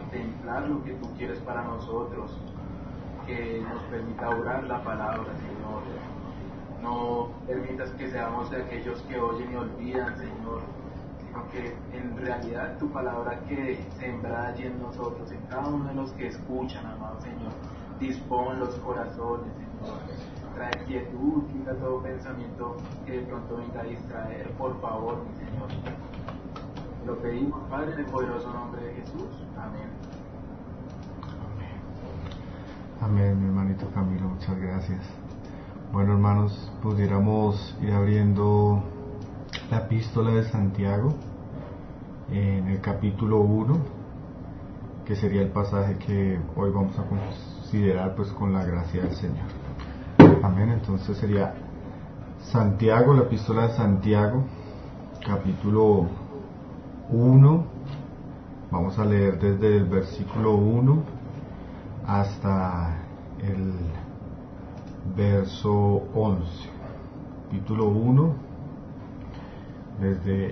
contemplar lo que tú quieres para nosotros, que nos permita orar la palabra, Señor. No permitas que seamos de aquellos que oyen y olvidan, Señor, sino que en realidad tu palabra quede sembrada allí en nosotros, en cada uno de los que escuchan, amado Señor. Dispón los corazones, Señor. Trae quietud, quita todo pensamiento que de pronto venga a distraer, por favor, mi Señor. Lo pedimos, Padre, en el poderoso nombre de Jesús. Amén. Amén, mi hermanito Camilo, muchas gracias. Bueno, hermanos, pudiéramos ir abriendo la epístola de Santiago en el capítulo 1, que sería el pasaje que hoy vamos a considerar pues con la gracia del Señor. Amén. Entonces sería Santiago, la epístola de Santiago, capítulo 1. Vamos a leer desde el versículo 1 hasta el verso 11. Capítulo 1, desde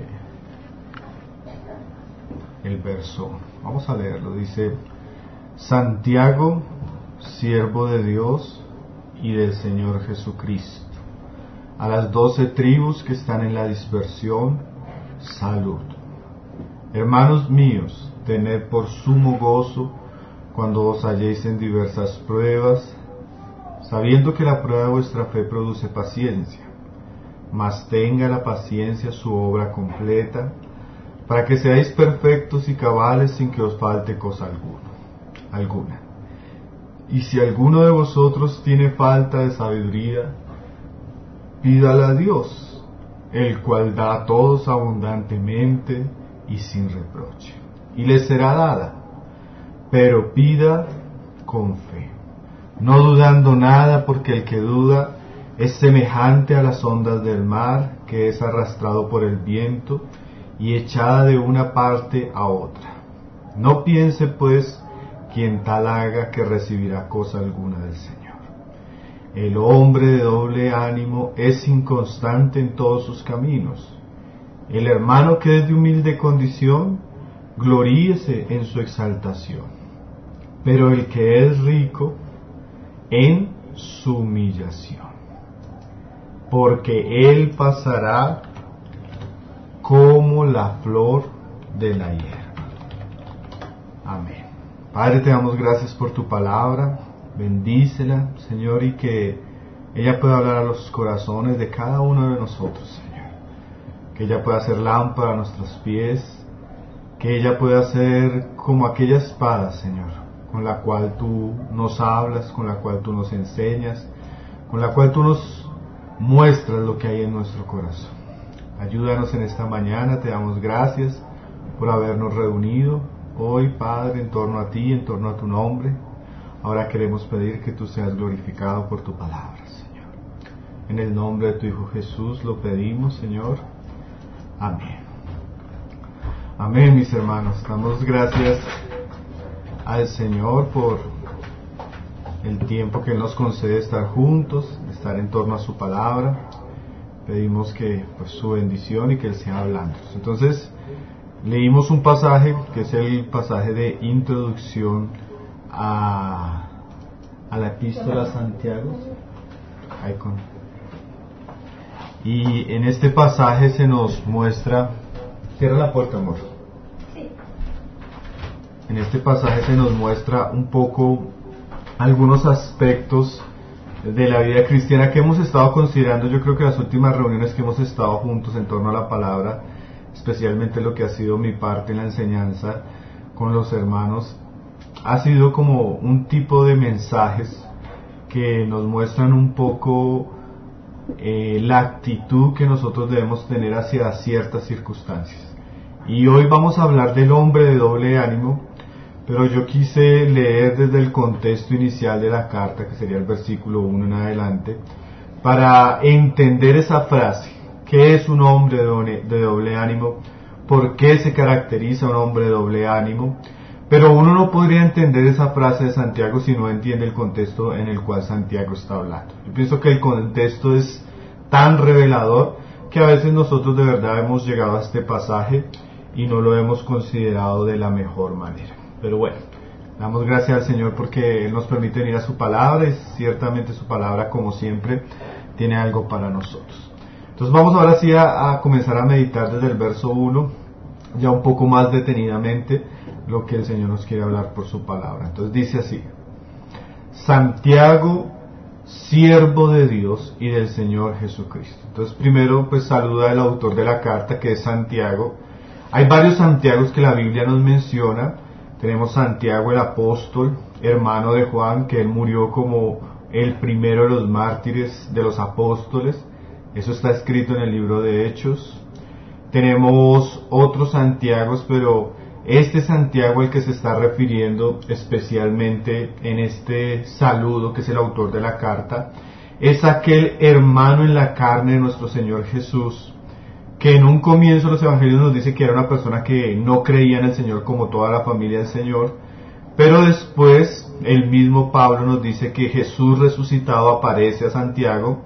el verso. Vamos a leerlo. Dice: Santiago, siervo de Dios y del Señor Jesucristo, a las 12 tribus que están en la dispersión, salud. Hermanos míos, tened por sumo gozo cuando os halléis en diversas pruebas, sabiendo que la prueba de vuestra fe produce paciencia. Mas tenga la paciencia su obra completa, para que seáis perfectos y cabales sin que os falte cosa alguna. Y si alguno de vosotros tiene falta de sabiduría, pídala a Dios, el cual da a todos abundantemente y sin reproche, y le será dada. Pero pida con fe, no dudando nada, porque el que duda es semejante a las ondas del mar, que es arrastrado por el viento y echada de una parte a otra. No piense pues quien tal haga que recibirá cosa alguna del Señor. El hombre de doble ánimo es inconstante en todos sus caminos. El hermano que es de humilde condición, gloríese en su exaltación. Pero el que es rico, en su humillación, porque él pasará como la flor de la hierba. Amén. Padre, te damos gracias por tu palabra. Bendícela, Señor, y que ella pueda hablar a los corazones de cada uno de nosotros, Señor. Que ella pueda ser lámpara a nuestros pies, que ella pueda ser como aquella espada, Señor, con la cual tú nos hablas, con la cual tú nos enseñas, con la cual tú nos muestras lo que hay en nuestro corazón. Ayúdanos en esta mañana, te damos gracias por habernos reunido hoy, Padre, en torno a ti, en torno a tu nombre. Ahora queremos pedir que tú seas glorificado por tu palabra, Señor. En el nombre de tu Hijo Jesús lo pedimos, Señor. Amén. Amén, mis hermanos. Damos gracias al Señor por el tiempo que Él nos concede estar juntos, estar en torno a su palabra. Pedimos que pues, su bendición y que Él sea hablando. Entonces, leímos un pasaje que es el pasaje de introducción a la epístola a Santiago. Y en este pasaje se nos muestra... Cierra la puerta, amor. En este pasaje se nos muestra un poco algunos aspectos de la vida cristiana que hemos estado considerando. Yo creo que las últimas reuniones que hemos estado juntos en torno a la palabra, especialmente lo que ha sido mi parte en la enseñanza con los hermanos, ha sido como un tipo de mensajes que nos muestran un poco la actitud que nosotros debemos tener hacia ciertas circunstancias. Y hoy vamos a hablar del hombre de doble ánimo, pero yo quise leer desde el contexto inicial de la carta, que sería el versículo 1 en adelante, para entender esa frase. ¿Qué es un hombre de doble ánimo? ¿Por qué se caracteriza un hombre de doble ánimo? Pero uno no podría entender esa frase de Santiago si no entiende el contexto en el cual Santiago está hablando. Yo pienso que el contexto es tan revelador que a veces nosotros de verdad hemos llegado a este pasaje y no lo hemos considerado de la mejor manera. Pero bueno, damos gracias al Señor porque Él nos permite venir a su palabra y ciertamente su palabra, como siempre, tiene algo para nosotros. Entonces vamos ahora sí a comenzar a meditar desde el verso 1, ya un poco más detenidamente, lo que el Señor nos quiere hablar por su palabra. Entonces dice así: Santiago, siervo de Dios y del Señor Jesucristo. Entonces primero pues saluda al autor de la carta, que es Santiago. Hay varios Santiagos que la Biblia nos menciona. Tenemos Santiago el apóstol, hermano de Juan, que él murió como el primero de los mártires de los apóstoles. Eso está escrito en el libro de Hechos. Tenemos otros Santiagos, pero este Santiago al que se está refiriendo especialmente en este saludo, que es el autor de la carta, es aquel hermano en la carne de nuestro Señor Jesús, que en un comienzo los evangelios nos dice que era una persona que no creía en el Señor como toda la familia del Señor, pero después el mismo Pablo nos dice que Jesús resucitado aparece a Santiago,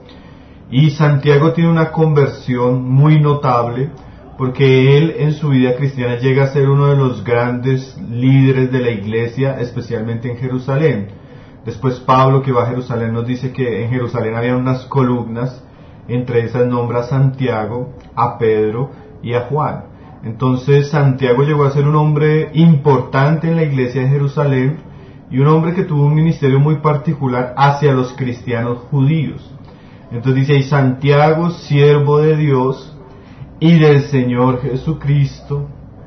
y Santiago tiene una conversión muy notable, porque él en su vida cristiana llega a ser uno de los grandes líderes de la iglesia, especialmente en Jerusalén. Después Pablo, que va a Jerusalén, nos dice que en Jerusalén había unas columnas, entre esas nombra a Santiago, a Pedro y a Juan. Entonces Santiago llegó a ser un hombre importante en la iglesia de Jerusalén y un hombre que tuvo un ministerio muy particular hacia los cristianos judíos. Entonces dice ahí: Santiago, siervo de Dios y del Señor Jesucristo,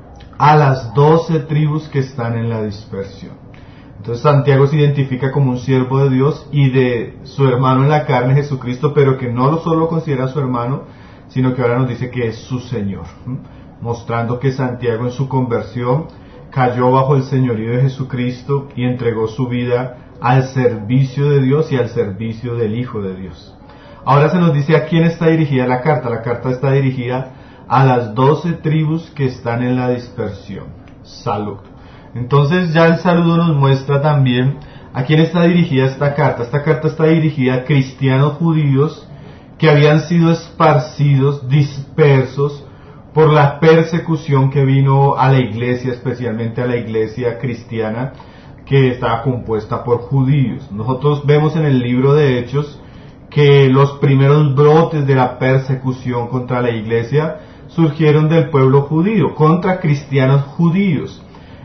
a las 12 tribus que están en la dispersión. Entonces Santiago se identifica como un siervo de Dios y de su hermano en la carne, Jesucristo, pero que no solo lo considera su hermano, sino que ahora nos dice que es su Señor, mostrando que Santiago en su conversión cayó bajo el señorío de Jesucristo y entregó su vida al servicio de Dios y al servicio del Hijo de Dios. Ahora se nos dice a quién está dirigida la carta. La carta está dirigida a las 12 tribus que están en la dispersión. Salud. Entonces ya el saludo nos muestra también a quién está dirigida esta carta. Esta carta está dirigida a cristianos judíos que habían sido esparcidos, dispersos por la persecución que vino a la iglesia, especialmente a la iglesia cristiana, que estaba compuesta por judíos. Nosotros vemos en el libro de Hechos que los primeros brotes de la persecución contra la iglesia surgieron del pueblo judío, contra cristianos judíos.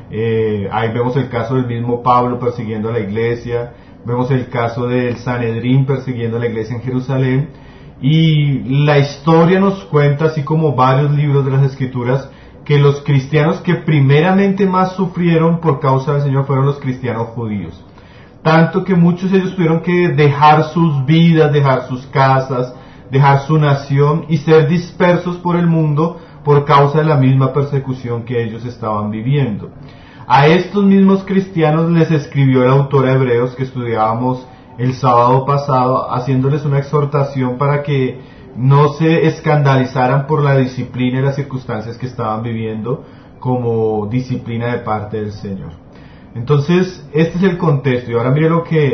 Ahí vemos el caso del mismo Pablo persiguiendo a la iglesia, vemos el caso del Sanedrín persiguiendo a la iglesia en Jerusalén, y la historia nos cuenta, así como varios libros de las Escrituras, que los cristianos que primeramente más sufrieron por causa del Señor fueron los cristianos judíos. Tanto que muchos de ellos tuvieron que dejar sus vidas, dejar sus casas, dejar su nación y ser dispersos por el mundo por causa de la misma persecución que ellos estaban viviendo. A estos mismos cristianos les escribió el autor a Hebreos, que estudiábamos el sábado pasado, haciéndoles una exhortación para que no se escandalizaran por la disciplina y las circunstancias que estaban viviendo como disciplina de parte del Señor. Entonces, este es el contexto, y ahora mire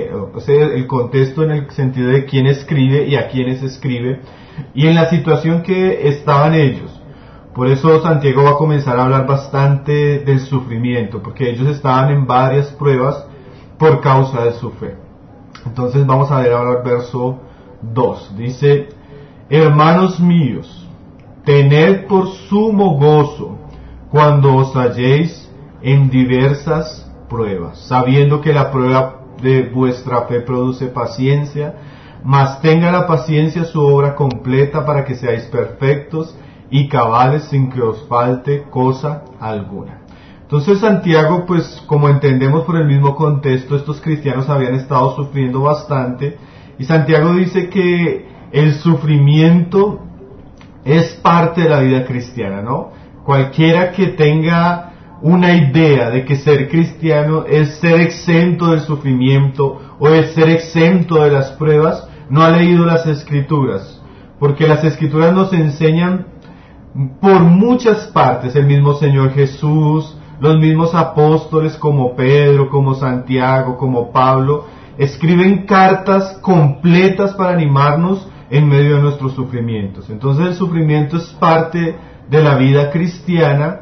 el contexto en el sentido de quién escribe y a quiénes escribe, y en la situación que estaban ellos. Por eso Santiago va a comenzar a hablar bastante del sufrimiento, porque ellos estaban en varias pruebas por causa de su fe. Entonces vamos a ver ahora el verso 2, dice: Hermanos míos, tened por sumo gozo cuando os halléis en diversas pruebas, sabiendo que la prueba de vuestra fe produce paciencia, mas tenga la paciencia su obra completa para que seáis perfectos y cabales sin que os falte cosa alguna. Entonces Santiago, pues como entendemos por el mismo contexto, estos cristianos habían estado sufriendo bastante, y Santiago dice que el sufrimiento es parte de la vida cristiana, ¿no? Cualquiera que tenga una idea de que ser cristiano es ser exento del sufrimiento o es ser exento de las pruebas, no ha leído las Escrituras, porque las Escrituras nos enseñan por muchas partes. El mismo Señor Jesús, los mismos apóstoles como Pedro, como Santiago, como Pablo, escriben cartas completas para animarnos en medio de nuestros sufrimientos. Entonces el sufrimiento es parte de la vida cristiana,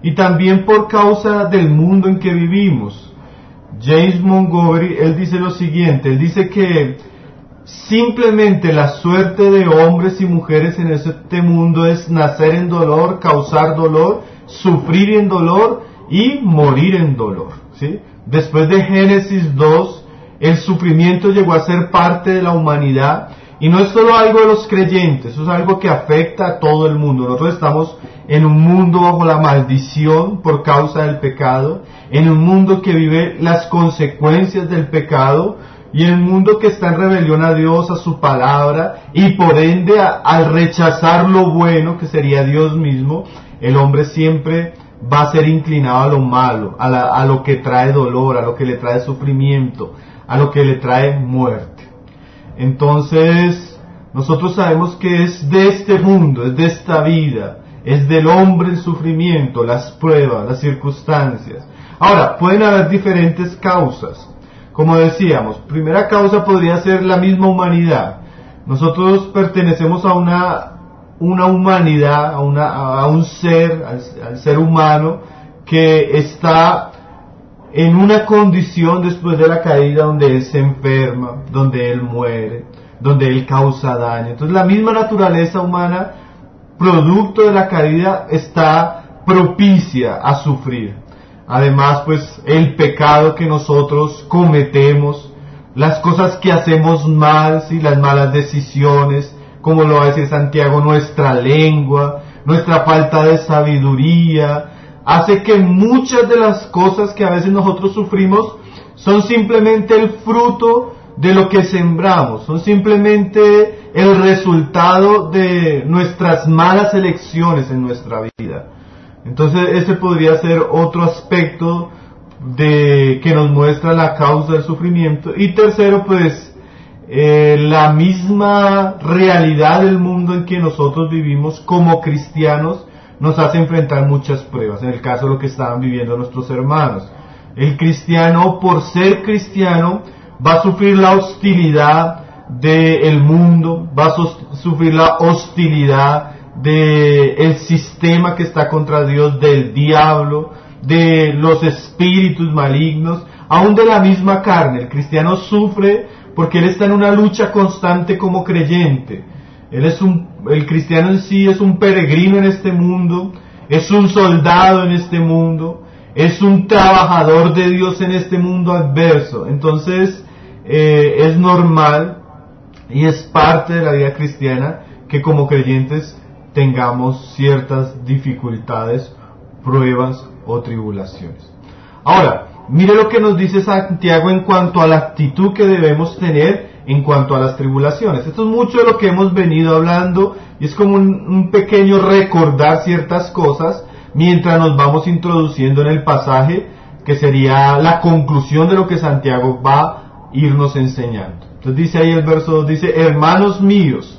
y también por causa del mundo en que vivimos. James Montgomery, él dice lo siguiente, él dice que simplemente la suerte de hombres y mujeres en este mundo es nacer en dolor, causar dolor, sufrir en dolor y morir en dolor, ¿sí? Después de Génesis 2, el sufrimiento llegó a ser parte de la humanidad, y no es solo algo de los creyentes, eso es algo que afecta a todo el mundo. Nosotros estamos en un mundo bajo la maldición por causa del pecado, en un mundo que vive las consecuencias del pecado, y en un mundo que está en rebelión a Dios, a su palabra, y por ende al rechazar lo bueno, que sería Dios mismo, el hombre siempre va a ser inclinado a lo malo, a lo que trae dolor, a lo que le trae sufrimiento, a lo que le trae muerte. Entonces, nosotros sabemos que es de este mundo, es de esta vida, es del hombre el sufrimiento, las pruebas, las circunstancias. Ahora, pueden haber diferentes causas. Como decíamos, primera causa podría ser la misma humanidad. Nosotros pertenecemos a una humanidad, a un ser, al ser humano, que está en una condición después de la caída donde él se enferma, donde él muere, donde él causa daño. Entonces la misma naturaleza humana, producto de la caída, está propicia a sufrir. Además, pues, el pecado que nosotros cometemos, las cosas que hacemos mal, ¿sí? Las malas decisiones, como lo va a decir Santiago, nuestra lengua, nuestra falta de sabiduría, hace que muchas de las cosas que a veces nosotros sufrimos son simplemente el fruto de lo que sembramos, son simplemente el resultado de nuestras malas elecciones en nuestra vida. Entonces ese podría ser otro aspecto que nos muestra la causa del sufrimiento. Y tercero, pues, la misma realidad del mundo en que nosotros vivimos como cristianos nos hace enfrentar muchas pruebas. En el caso de lo que estaban viviendo nuestros hermanos, el cristiano, por ser cristiano, va a sufrir la hostilidad del mundo, va a sufrir la hostilidad del sistema que está contra Dios, del diablo, de los espíritus malignos, aún de la misma carne. El cristiano sufre porque él está en una lucha constante como creyente. El cristiano en sí es un peregrino en este mundo, es un soldado en este mundo, es un trabajador de Dios en este mundo adverso. Entonces es normal y es parte de la vida cristiana que como creyentes tengamos ciertas dificultades, pruebas o tribulaciones. Ahora, mire lo que nos dice Santiago en cuanto a la actitud que debemos tener en cuanto a las tribulaciones. Esto es mucho de lo que hemos venido hablando y es como un pequeño recordar ciertas cosas mientras nos vamos introduciendo en el pasaje, que sería la conclusión de lo que Santiago va a irnos enseñando. Entonces dice ahí el verso 2, dice: hermanos míos,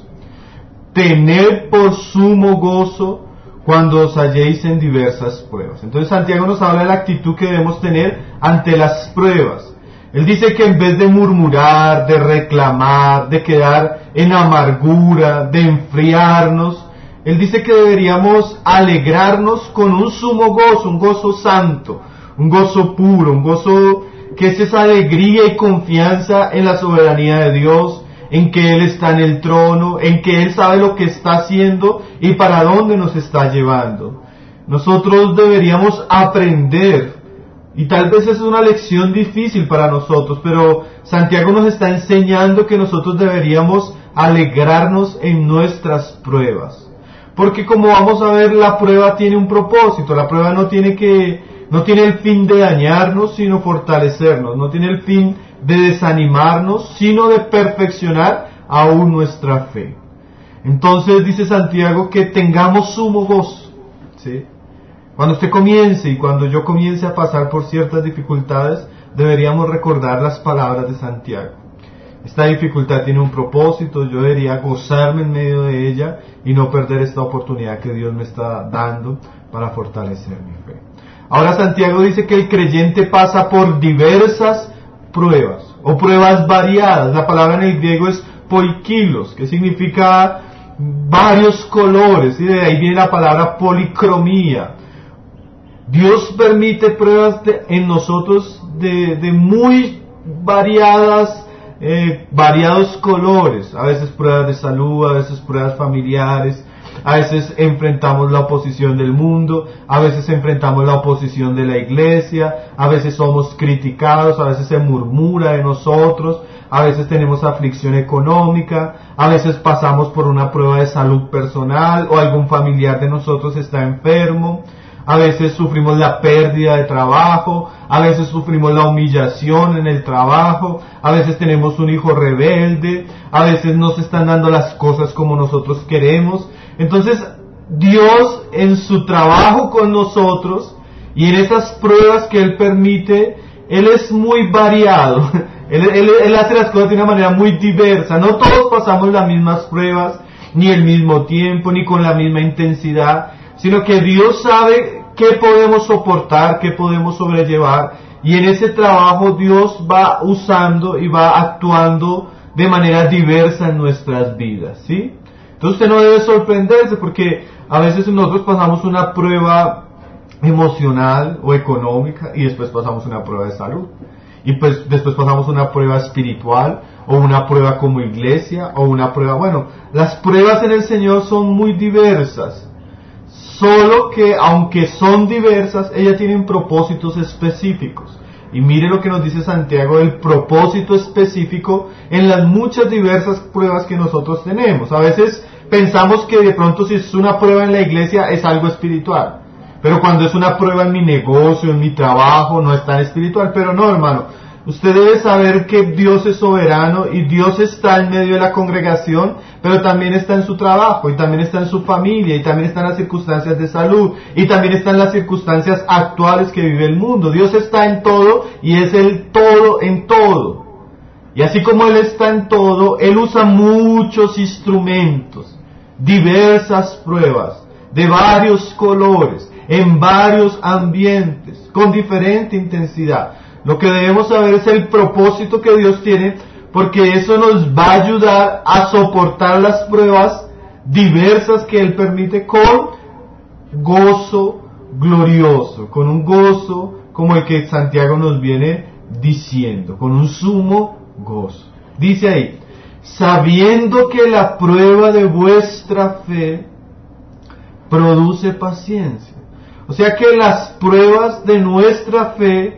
tened por sumo gozo cuando os halléis en diversas pruebas. Entonces Santiago nos habla de la actitud que debemos tener ante las pruebas. Él dice que en vez de murmurar, de reclamar, de quedar en amargura, de enfriarnos, él dice que deberíamos alegrarnos con un sumo gozo, un gozo santo, un gozo puro, un gozo que es esa alegría y confianza en la soberanía de Dios, en que Él está en el trono, en que Él sabe lo que está haciendo y para dónde nos está llevando. Nosotros deberíamos aprender, y tal vez es una lección difícil para nosotros, pero Santiago nos está enseñando que nosotros deberíamos alegrarnos en nuestras pruebas. Porque como vamos a ver, la prueba tiene un propósito, la prueba no tiene el fin de dañarnos, sino fortalecernos, no tiene el fin de desanimarnos, sino de perfeccionar aún nuestra fe. Entonces dice Santiago que tengamos sumo gozo, ¿sí? Cuando usted comience y cuando yo comience a pasar por ciertas dificultades, deberíamos recordar las palabras de Santiago. Esta dificultad tiene un propósito, yo debería gozarme en medio de ella y no perder esta oportunidad que Dios me está dando para fortalecer mi fe. Ahora Santiago dice que el creyente pasa por diversas pruebas o pruebas variadas. La palabra en el griego es poikilos, que significa varios colores, y de ahí viene la palabra policromía. Dios permite pruebas en nosotros de muy variados colores. A veces pruebas de salud, a veces pruebas familiares, a veces enfrentamos la oposición del mundo, a veces enfrentamos la oposición de la iglesia, a veces somos criticados, a veces se murmura de nosotros, a veces tenemos aflicción económica, a veces pasamos por una prueba de salud personal o algún familiar de nosotros está enfermo, a veces sufrimos la pérdida de trabajo, a veces sufrimos la humillación en el trabajo, a veces tenemos un hijo rebelde, a veces no se están dando las cosas como nosotros queremos. Entonces, Dios en su trabajo con nosotros y en esas pruebas que Él permite, Él es muy variado. Él hace las cosas de una manera muy diversa. No todos pasamos las mismas pruebas, ni el mismo tiempo, ni con la misma intensidad, sino que Dios sabe qué podemos soportar, qué podemos sobrellevar, y en ese trabajo Dios va usando y va actuando de manera diversa en nuestras vidas, ¿sí? Entonces usted no debe sorprenderse, porque a veces nosotros pasamos una prueba emocional o económica y después pasamos una prueba de salud, y pues después pasamos una prueba espiritual o una prueba como iglesia o una prueba, bueno, las pruebas en el Señor son muy diversas, solo que aunque son diversas, ellas tienen propósitos específicos. Y mire lo que nos dice Santiago, el propósito específico en las muchas diversas pruebas que nosotros tenemos. A veces pensamos que de pronto si es una prueba en la iglesia es algo espiritual, pero cuando es una prueba en mi negocio, en mi trabajo, no es tan espiritual. Pero no, hermano, usted debe saber que Dios es soberano y Dios está en medio de la congregación, pero también está en su trabajo, y también está en su familia, y también están las circunstancias de salud, y también están las circunstancias actuales que vive el mundo. Dios está en todo y es el todo en todo. Y así como Él está en todo, Él usa muchos instrumentos, diversas pruebas, de varios colores, en varios ambientes, con diferente intensidad. Lo que debemos saber es el propósito que Dios tiene, porque eso nos va a ayudar a soportar las pruebas diversas que Él permite con gozo glorioso, con un gozo como el que Santiago nos viene diciendo, con un sumo gozo. Dice ahí, sabiendo que la prueba de vuestra fe produce paciencia. O sea que las pruebas de nuestra fe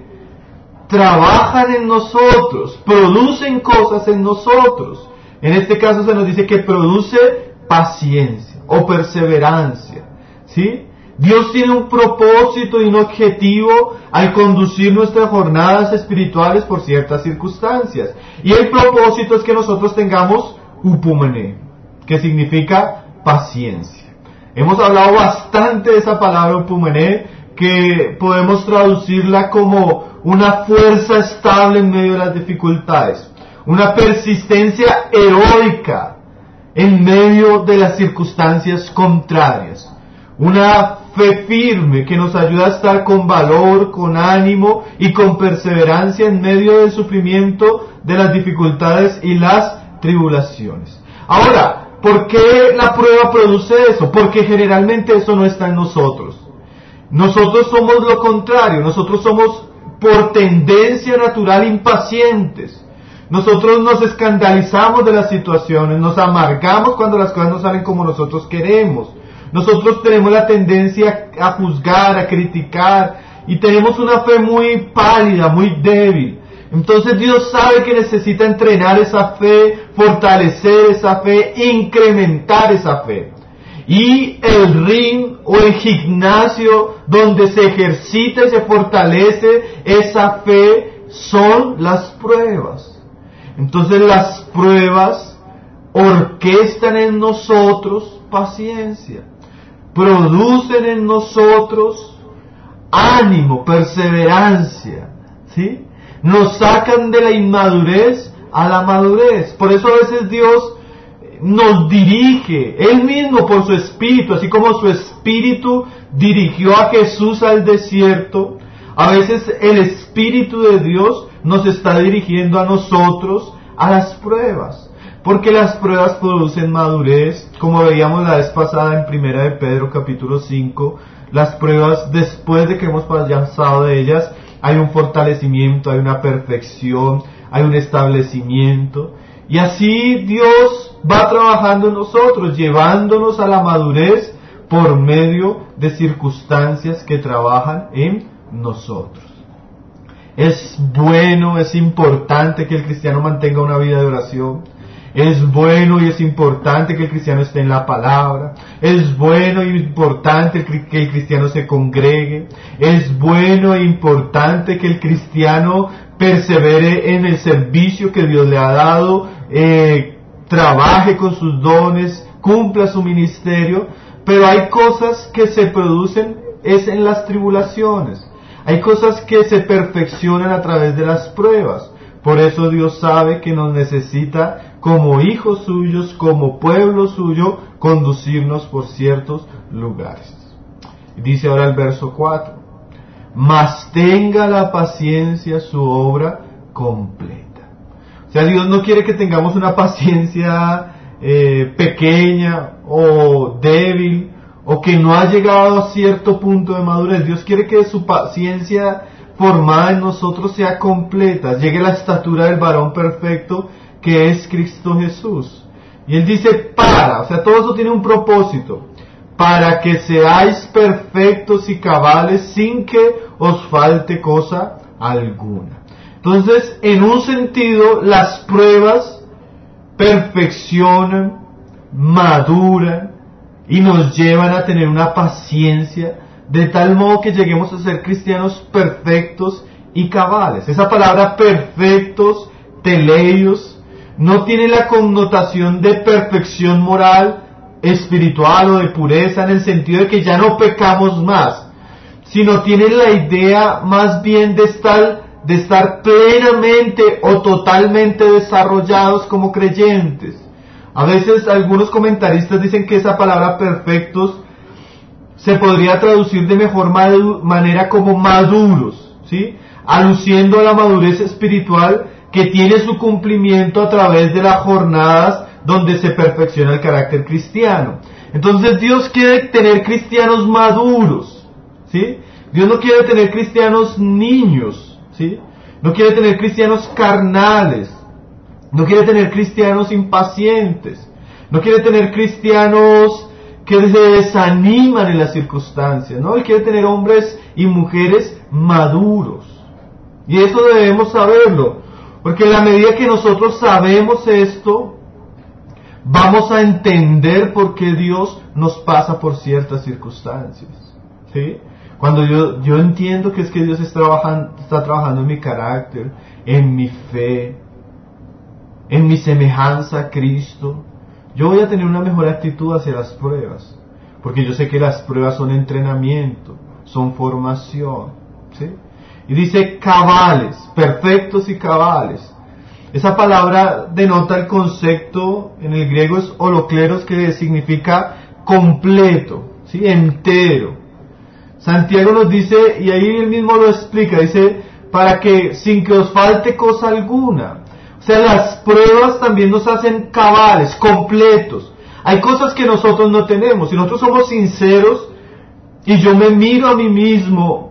trabajan en nosotros, producen cosas en nosotros. En este caso se nos dice que produce paciencia o perseverancia, ¿sí? Dios tiene un propósito y un objetivo al conducir nuestras jornadas espirituales por ciertas circunstancias. Y el propósito es que nosotros tengamos upomene, que significa paciencia. Hemos hablado bastante de esa palabra upomene, que podemos traducirla como una fuerza estable en medio de las dificultades, una persistencia heroica en medio de las circunstancias contrarias, una fe firme que nos ayuda a estar con valor, con ánimo y con perseverancia en medio del sufrimiento, de las dificultades y las tribulaciones. Ahora, ¿por qué la prueba produce eso? Porque generalmente eso no está en nosotros. Nosotros somos lo contrario, nosotros somos por tendencia natural impacientes. Nosotros nos escandalizamos de las situaciones, nos amargamos cuando las cosas no salen como nosotros queremos. Nosotros tenemos la tendencia a juzgar, a criticar, y tenemos una fe muy pálida, muy débil. Entonces Dios sabe que necesita entrenar esa fe, fortalecer esa fe, incrementar esa fe. Y el ring o el gimnasio donde se ejercita y se fortalece esa fe son las pruebas. Entonces las pruebas orquestan en nosotros paciencia, producen en nosotros ánimo, perseverancia, ¿sí? Nos sacan de la inmadurez a la madurez. Por eso a veces Dios nos dirige, Él mismo por su Espíritu, así como su Espíritu dirigió a Jesús al desierto. A veces el Espíritu de Dios nos está dirigiendo a nosotros a las pruebas, porque las pruebas producen madurez, como veíamos la vez pasada en Primera de Pedro capítulo 5, las pruebas, después de que hemos pasado de ellas, hay un fortalecimiento, hay una perfección, hay un establecimiento, y así Dios va trabajando en nosotros, llevándonos a la madurez por medio de circunstancias que trabajan en nosotros. Es bueno, es importante que el cristiano mantenga una vida de oración. Es bueno y es importante que el cristiano esté en la palabra. Es bueno y importante que el cristiano se congregue. Es bueno e importante que el cristiano persevere en el servicio que Dios le ha dado, trabaje con sus dones, cumpla su ministerio. Pero hay cosas que se producen es en las tribulaciones. Hay cosas que se perfeccionan a través de las pruebas. Por eso Dios sabe que nos necesita como hijos suyos, como pueblo suyo, conducirnos por ciertos lugares. Dice ahora el verso 4. Mas tenga la paciencia su obra completa. O sea, Dios no quiere que tengamos una paciencia pequeña o débil, o que no ha llegado a cierto punto de madurez. Dios quiere que su paciencia formada en nosotros sea completa, llegue a la estatura del varón perfecto que es Cristo Jesús. Y Él dice o sea, todo eso tiene un propósito, para que seáis perfectos y cabales sin que os falte cosa alguna. Entonces, en un sentido, las pruebas perfeccionan, maduran y nos llevan a tener una paciencia de tal modo que lleguemos a ser cristianos perfectos y cabales. Esa palabra perfectos, teleios, no tiene la connotación de perfección moral, espiritual o de pureza en el sentido de que ya no pecamos más, sino tiene la idea más bien de estar plenamente o totalmente desarrollados como creyentes. A veces algunos comentaristas dicen que esa palabra perfectos se podría traducir de mejor manera como maduros, ¿sí? Aluciendo a la madurez espiritual que tiene su cumplimiento a través de las jornadas donde se perfecciona el carácter cristiano. Entonces Dios quiere tener cristianos maduros, ¿sí? Dios no quiere tener cristianos niños, ¿sí? No quiere tener cristianos carnales, no quiere tener cristianos impacientes, no quiere tener cristianos que se desaniman en las circunstancias, ¿no? Él quiere tener hombres y mujeres maduros. Y eso debemos saberlo, porque en la medida que nosotros sabemos esto, vamos a entender por qué Dios nos pasa por ciertas circunstancias, ¿sí? Cuando yo entiendo que es que Dios está trabajando en mi carácter, en mi fe, en mi semejanza a Cristo, yo voy a tener una mejor actitud hacia las pruebas, porque yo sé que las pruebas son entrenamiento, son formación, ¿sí? Y dice cabales, perfectos y cabales. Esa palabra denota el concepto, en el griego es holokleros, que significa completo, ¿sí? Entero. Santiago nos dice, y ahí él mismo lo explica, dice, para que sin que os falte cosa alguna. O sea, las pruebas también nos hacen cabales, completos. Hay cosas que nosotros no tenemos. Si nosotros somos sinceros y yo me miro a mí mismo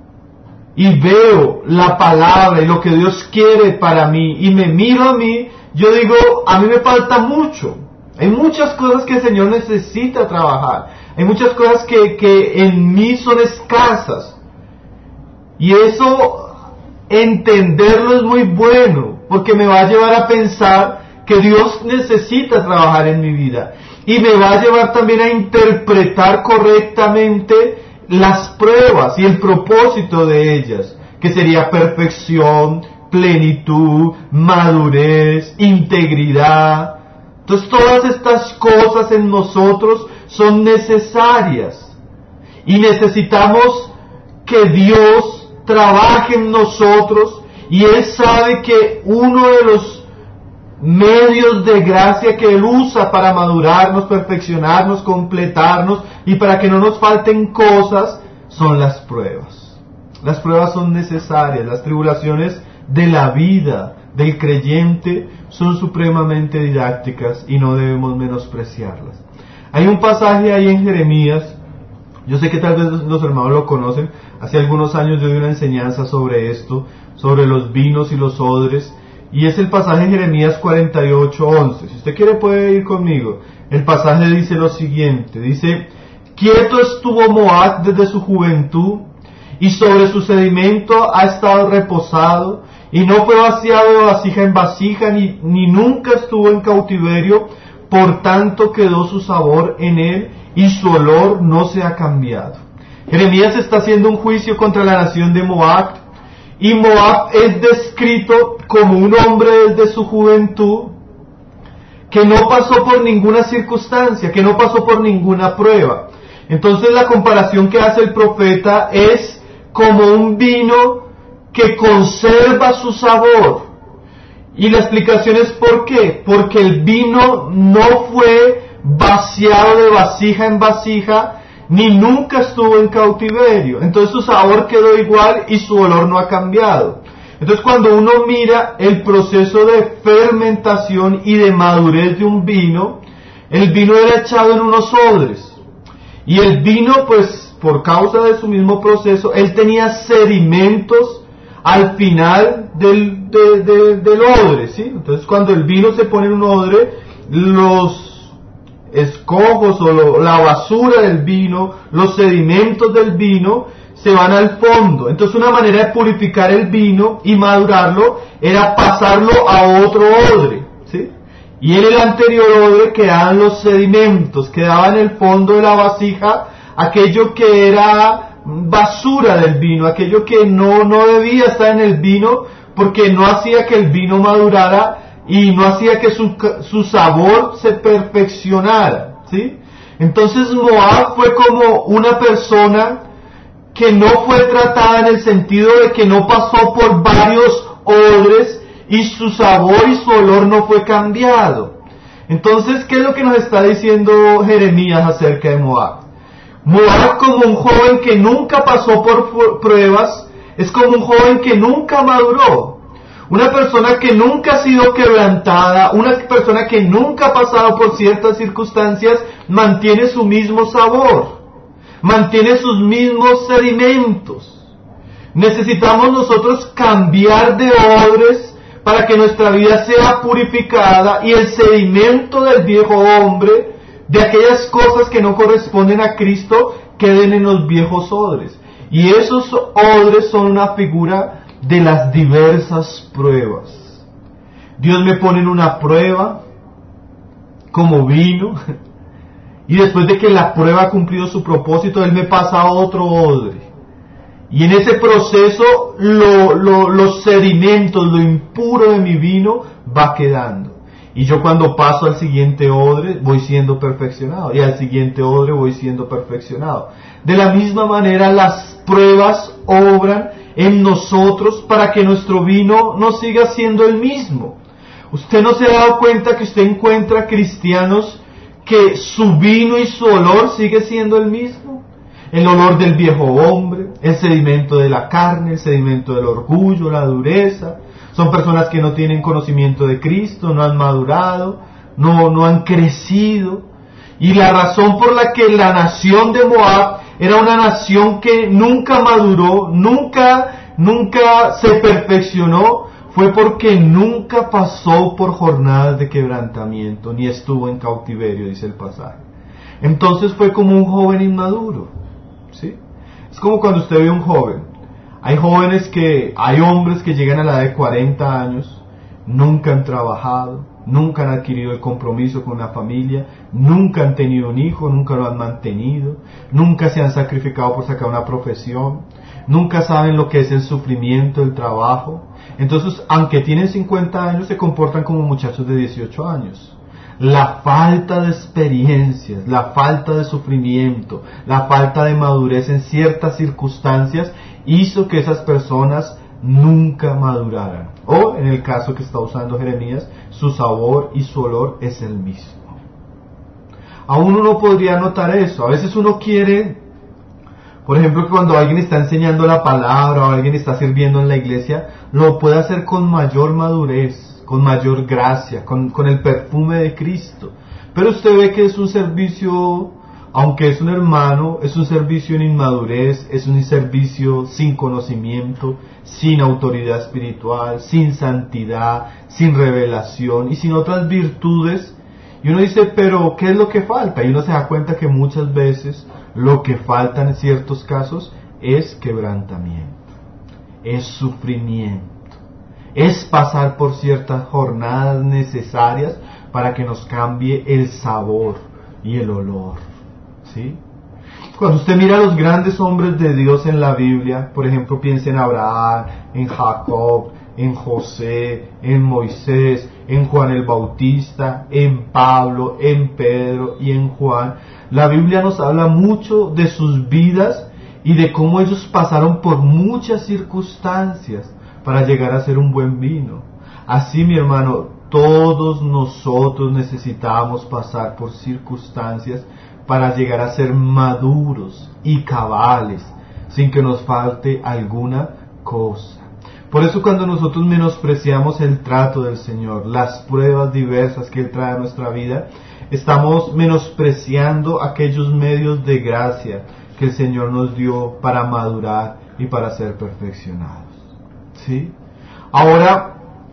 y veo la palabra y lo que Dios quiere para mí y me miro a mí, yo digo, a mí me falta mucho. Hay muchas cosas que el Señor necesita trabajar. Hay muchas cosas que en mí son escasas. Y eso, entenderlo es muy bueno, porque me va a llevar a pensar que Dios necesita trabajar en mi vida. Y me va a llevar también a interpretar correctamente las pruebas y el propósito de ellas, que sería perfección, plenitud, madurez, integridad. Entonces todas estas cosas en nosotros son necesarias y necesitamos que Dios trabaje en nosotros, y Él sabe que uno de los medios de gracia que Él usa para madurarnos, perfeccionarnos, completarnos y para que no nos falten cosas son las pruebas. Las pruebas son necesarias, las tribulaciones de la vida del creyente son supremamente didácticas y no debemos menospreciarlas. Hay un pasaje ahí en Jeremías, yo sé que tal vez los hermanos lo conocen, hace algunos años yo di una enseñanza sobre esto, sobre los vinos y los odres, y es el pasaje de Jeremías 48:11. Si usted quiere puede ir conmigo. El pasaje dice lo siguiente, dice: quieto estuvo Moab desde su juventud, y sobre su sedimento ha estado reposado, y no fue vaciado de vasija en vasija, ni nunca estuvo en cautiverio, por tanto quedó su sabor en él, y su olor no se ha cambiado. Jeremías está haciendo un juicio contra la nación de Moab, y Moab es descrito como un hombre desde su juventud, que no pasó por ninguna circunstancia, que no pasó por ninguna prueba. Entonces la comparación que hace el profeta es como un vino que conserva su sabor. Y la explicación es ¿por qué? Porque el vino no fue vaciado de vasija en vasija, ni nunca estuvo en cautiverio. Entonces su sabor quedó igual y su olor no ha cambiado. Entonces cuando uno mira el proceso de fermentación y de madurez de un vino, el vino era echado en unos odres. Y el vino, pues, por causa de su mismo proceso, él tenía sedimentos al final del odre, ¿sí? Entonces cuando el vino se pone en un odre, los escojos o la basura del vino, los sedimentos del vino, se van al fondo. Entonces una manera de purificar el vino y madurarlo era pasarlo a otro odre, ¿sí? Y en el anterior odre quedaban los sedimentos, quedaba en el fondo de la vasija aquello que era basura del vino, aquello que no debía estar en el vino, porque no hacía que el vino madurara y no hacía que su sabor se perfeccionara, ¿sí? Entonces Moab fue como una persona que no fue tratada en el sentido de que no pasó por varios odres y su sabor y su olor no fue cambiado. Entonces, ¿qué es lo que nos está diciendo Jeremías acerca de Moab? Moab, como un joven que nunca pasó por pruebas, es como un joven que nunca maduró. Una persona que nunca ha sido quebrantada, una persona que nunca ha pasado por ciertas circunstancias, mantiene su mismo sabor, mantiene sus mismos sedimentos. Necesitamos nosotros cambiar de odres para que nuestra vida sea purificada y el sedimento del viejo hombre, de aquellas cosas que no corresponden a Cristo, queden en los viejos odres. Y esos odres son una figura de las diversas pruebas. Dios me pone en una prueba como vino, y después de que la prueba ha cumplido su propósito, Él me pasa a otro odre. Y en ese proceso los sedimentos, lo impuro de mi vino va quedando. Y yo cuando paso al siguiente odre voy siendo perfeccionado. Y al siguiente odre voy siendo perfeccionado. De la misma manera las pruebas obran en nosotros para que nuestro vino no siga siendo el mismo. ¿Usted no se ha dado cuenta que usted encuentra cristianos que su vino y su olor sigue siendo el mismo? El olor del viejo hombre, el sedimento de la carne, el sedimento del orgullo, la dureza. Son personas que no tienen conocimiento de Cristo, no han madurado, no han crecido. Y la razón por la que la nación de Moab era una nación que nunca maduró, nunca se perfeccionó, fue porque nunca pasó por jornadas de quebrantamiento, ni estuvo en cautiverio, dice el pasaje. Entonces fue como un joven inmaduro, ¿sí? Es como cuando usted ve a un joven. Hay hombres que llegan a la edad de 40 años, nunca han trabajado, nunca han adquirido el compromiso con la familia, nunca han tenido un hijo, nunca lo han mantenido, nunca se han sacrificado por sacar una profesión, nunca saben lo que es el sufrimiento, el trabajo. Entonces, aunque tienen 50 años, se comportan como muchachos de 18 años. La falta de experiencias, la falta de sufrimiento, la falta de madurez en ciertas circunstancias hizo que esas personas nunca maduraran. O, en el caso que está usando Jeremías, su sabor y su olor es el mismo. Aún uno podría notar eso. A veces uno quiere Por ejemplo, cuando alguien está enseñando la palabra o alguien está sirviendo en la iglesia, lo puede hacer con mayor madurez, con mayor gracia, con el perfume de Cristo. Pero usted ve que es un servicio, aunque es un hermano, es un servicio en inmadurez, es un servicio sin conocimiento, sin autoridad espiritual, sin santidad, sin revelación y sin otras virtudes. Y uno dice, pero ¿qué es lo que falta? Y uno se da cuenta que muchas veces lo que falta en ciertos casos es quebrantamiento, es sufrimiento, es pasar por ciertas jornadas necesarias para que nos cambie el sabor y el olor, ¿sí? Cuando usted mira a los grandes hombres de Dios en la Biblia, por ejemplo, piensa en Abraham, en Jacob, en José, en Moisés, en Juan el Bautista, en Pablo, en Pedro y en Juan, la Biblia nos habla mucho de sus vidas y de cómo ellos pasaron por muchas circunstancias para llegar a ser un buen vino. Así, mi hermano, todos nosotros necesitamos pasar por circunstancias para llegar a ser maduros y cabales, sin que nos falte alguna cosa. Por eso cuando nosotros menospreciamos el trato del Señor, las pruebas diversas que Él trae a nuestra vida, estamos menospreciando aquellos medios de gracia que el Señor nos dio para madurar y para ser perfeccionados. ¿Sí? Ahora,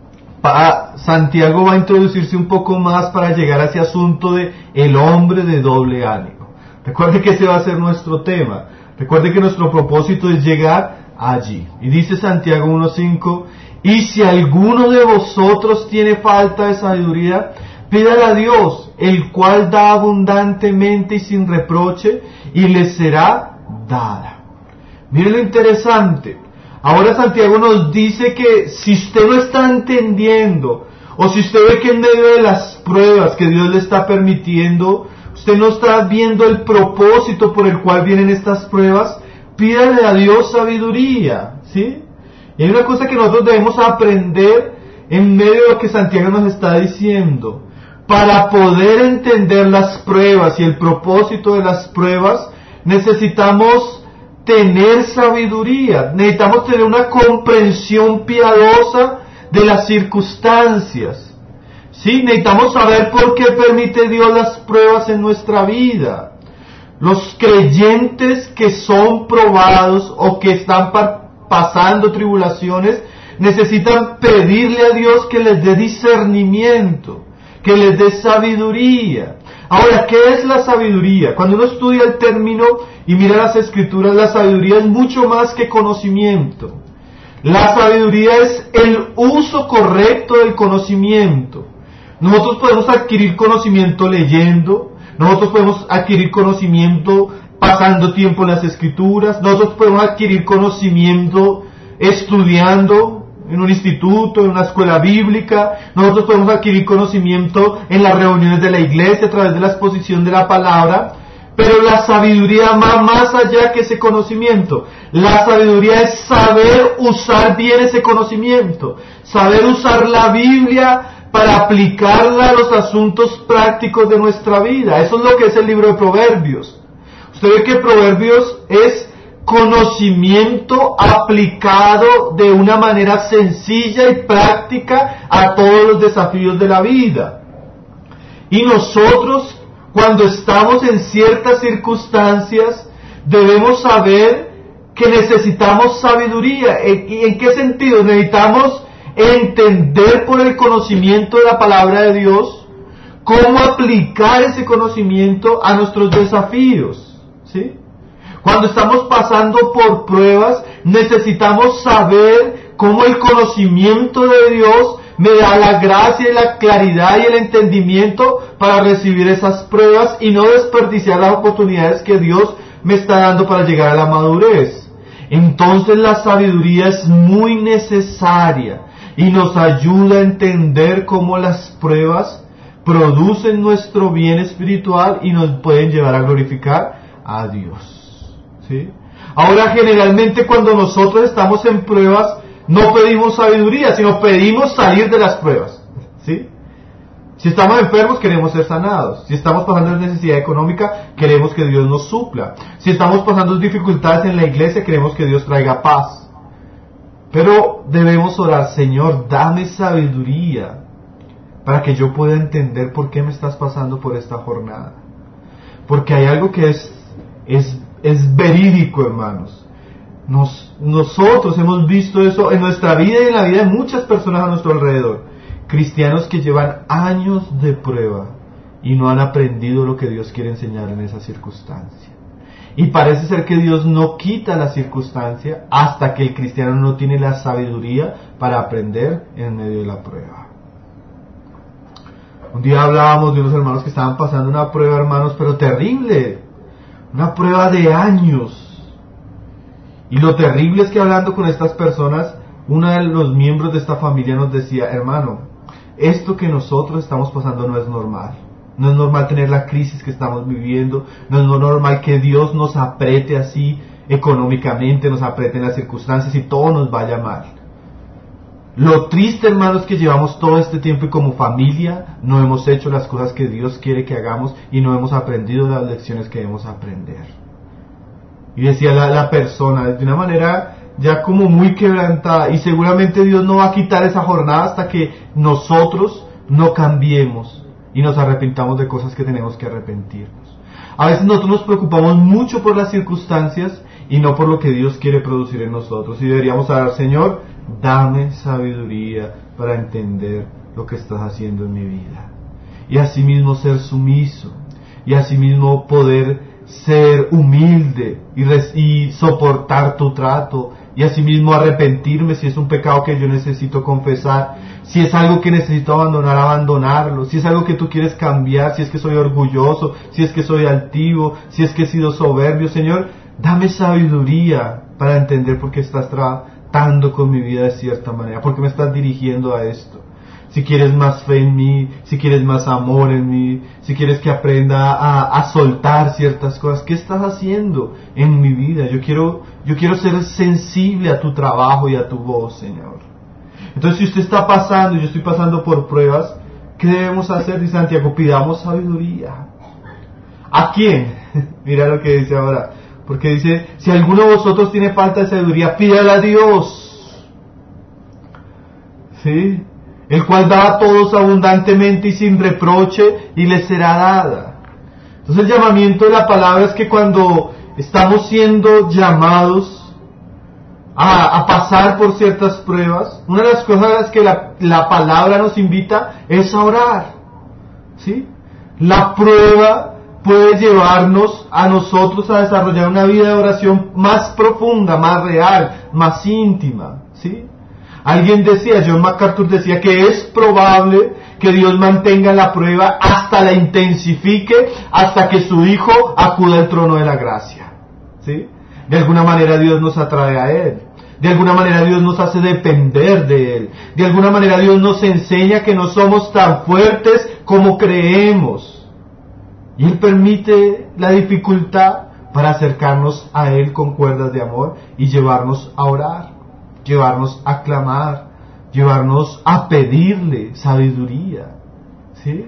Santiago va a introducirse un poco más para llegar a ese asunto de el hombre de doble ánimo. Recuerde que ese va a ser nuestro tema. Recuerde que nuestro propósito es llegar allí. Y dice Santiago 1:5, y si alguno de vosotros tiene falta de sabiduría, pídale a Dios, el cual da abundantemente y sin reproche, y le será dada. Mire lo interesante. Ahora Santiago nos dice que si usted no está entendiendo, o si usted ve que en medio de las pruebas que Dios le está permitiendo, usted no está viendo el propósito por el cual vienen estas pruebas, pídale a Dios sabiduría, ¿sí? Y hay una cosa que nosotros debemos aprender en medio de lo que Santiago nos está diciendo. Para poder entender las pruebas y el propósito de las pruebas, necesitamos tener sabiduría, necesitamos tener una comprensión piadosa de las circunstancias. Sí, necesitamos saber por qué permite Dios las pruebas en nuestra vida. Los creyentes que son probados o que están pasando tribulaciones necesitan pedirle a Dios que les dé discernimiento, que les dé sabiduría. Ahora, ¿qué es la sabiduría? Cuando uno estudia el término y mira las escrituras, la sabiduría es mucho más que conocimiento. La sabiduría es el uso correcto del conocimiento. Nosotros podemos adquirir conocimiento leyendo, nosotros podemos adquirir conocimiento pasando tiempo en las escrituras, nosotros podemos adquirir conocimiento estudiando en un instituto, en una escuela bíblica, nosotros podemos adquirir conocimiento en las reuniones de la iglesia a través de la exposición de la palabra, pero la sabiduría va más allá que ese conocimiento. La sabiduría es saber usar bien ese conocimiento, saber usar la Biblia para aplicarla a los asuntos prácticos de nuestra vida. Eso es lo que es el libro de Proverbios. Usted ve que Proverbios es conocimiento aplicado de una manera sencilla y práctica a todos los desafíos de la vida. Y nosotros, cuando estamos en ciertas circunstancias, debemos saber que necesitamos sabiduría. ¿En qué sentido? Necesitamos entender por el conocimiento de la palabra de Dios cómo aplicar ese conocimiento a nuestros desafíos, ¿sí? Cuando estamos pasando por pruebas, necesitamos saber cómo el conocimiento de Dios me da la gracia y la claridad y el entendimiento para recibir esas pruebas y no desperdiciar las oportunidades que Dios me está dando para llegar a la madurez. Entonces la sabiduría es muy necesaria y nos ayuda a entender cómo las pruebas producen nuestro bien espiritual y nos pueden llevar a glorificar a Dios. ¿Sí? Ahora, generalmente cuando nosotros estamos en pruebas, no pedimos sabiduría, sino pedimos salir de las pruebas. ¿Sí? Si estamos enfermos, queremos ser sanados. Si estamos pasando necesidad económica, queremos que Dios nos supla. Si estamos pasando dificultades en la iglesia, queremos que Dios traiga paz. Pero debemos orar: Señor, dame sabiduría para que yo pueda entender por qué me estás pasando por esta jornada. Porque hay algo que es verídico, hermanos. Nosotros hemos visto eso en nuestra vida y en la vida de muchas personas a nuestro alrededor. Cristianos que llevan años de prueba y no han aprendido lo que Dios quiere enseñar en esa circunstancia. Y parece ser que Dios no quita la circunstancia hasta que el cristiano no tiene la sabiduría para aprender en medio de la prueba. Un día hablábamos de unos hermanos que estaban pasando una prueba, hermanos, pero terrible. Una prueba de años. Y lo terrible es que hablando con estas personas, uno de los miembros de esta familia nos decía: hermano, esto que nosotros estamos pasando no es normal. No es normal tener la crisis que estamos viviendo. No es normal que Dios nos apriete así económicamente, nos apriete en las circunstancias y todo nos vaya mal. Lo triste, hermanos, es que llevamos todo este tiempo y como familia no hemos hecho las cosas que Dios quiere que hagamos y no hemos aprendido las lecciones que debemos aprender. Y decía la persona de una manera ya como muy quebrantada: y seguramente Dios no va a quitar esa jornada hasta que nosotros no cambiemos y nos arrepintamos de cosas que tenemos que arrepentirnos. A veces nosotros nos preocupamos mucho por las circunstancias y no por lo que Dios quiere producir en nosotros. Y deberíamos orar: Señor, dame sabiduría para entender lo que estás haciendo en mi vida. Y asimismo ser sumiso, y asimismo poder ser humilde y soportar tu trato, y asimismo arrepentirme si es un pecado que yo necesito confesar, si es algo que necesito abandonar, abandonarlo, si es algo que tú quieres cambiar, si es que soy orgulloso, si es que soy altivo, si es que he sido soberbio. Señor, dame sabiduría para entender por qué estás tratando con mi vida de cierta manera, por qué me estás dirigiendo a esto. Si quieres más fe en mí, si quieres más amor en mí, si quieres que aprenda a soltar ciertas cosas, ¿qué estás haciendo en mi vida? Yo quiero ser sensible a tu trabajo y a tu voz, Señor. Entonces, si usted está pasando y yo estoy pasando por pruebas, ¿qué debemos hacer? Dice Santiago: pidamos sabiduría. ¿A quién? Mira lo que dice ahora. Porque dice: si alguno de vosotros tiene falta de sabiduría, pídala a Dios. ¿Sí? El cual da a todos abundantemente y sin reproche, y les será dada. Entonces el llamamiento de la palabra es que cuando estamos siendo llamados a pasar por ciertas pruebas, una de las cosas a las que la palabra nos invita es a orar. ¿Sí? La prueba puede llevarnos a nosotros a desarrollar una vida de oración más profunda, más real, más íntima. ¿Sí? Alguien decía, John MacArthur decía, que es probable que Dios mantenga la prueba hasta la intensifique, hasta que su Hijo acuda al trono de la gracia. ¿Sí? De alguna manera Dios nos atrae a Él. De alguna manera Dios nos hace depender de Él. De alguna manera Dios nos enseña que no somos tan fuertes como creemos. Y Él permite la dificultad para acercarnos a Él con cuerdas de amor y llevarnos a orar, llevarnos a clamar, llevarnos a pedirle sabiduría. ¿Sí?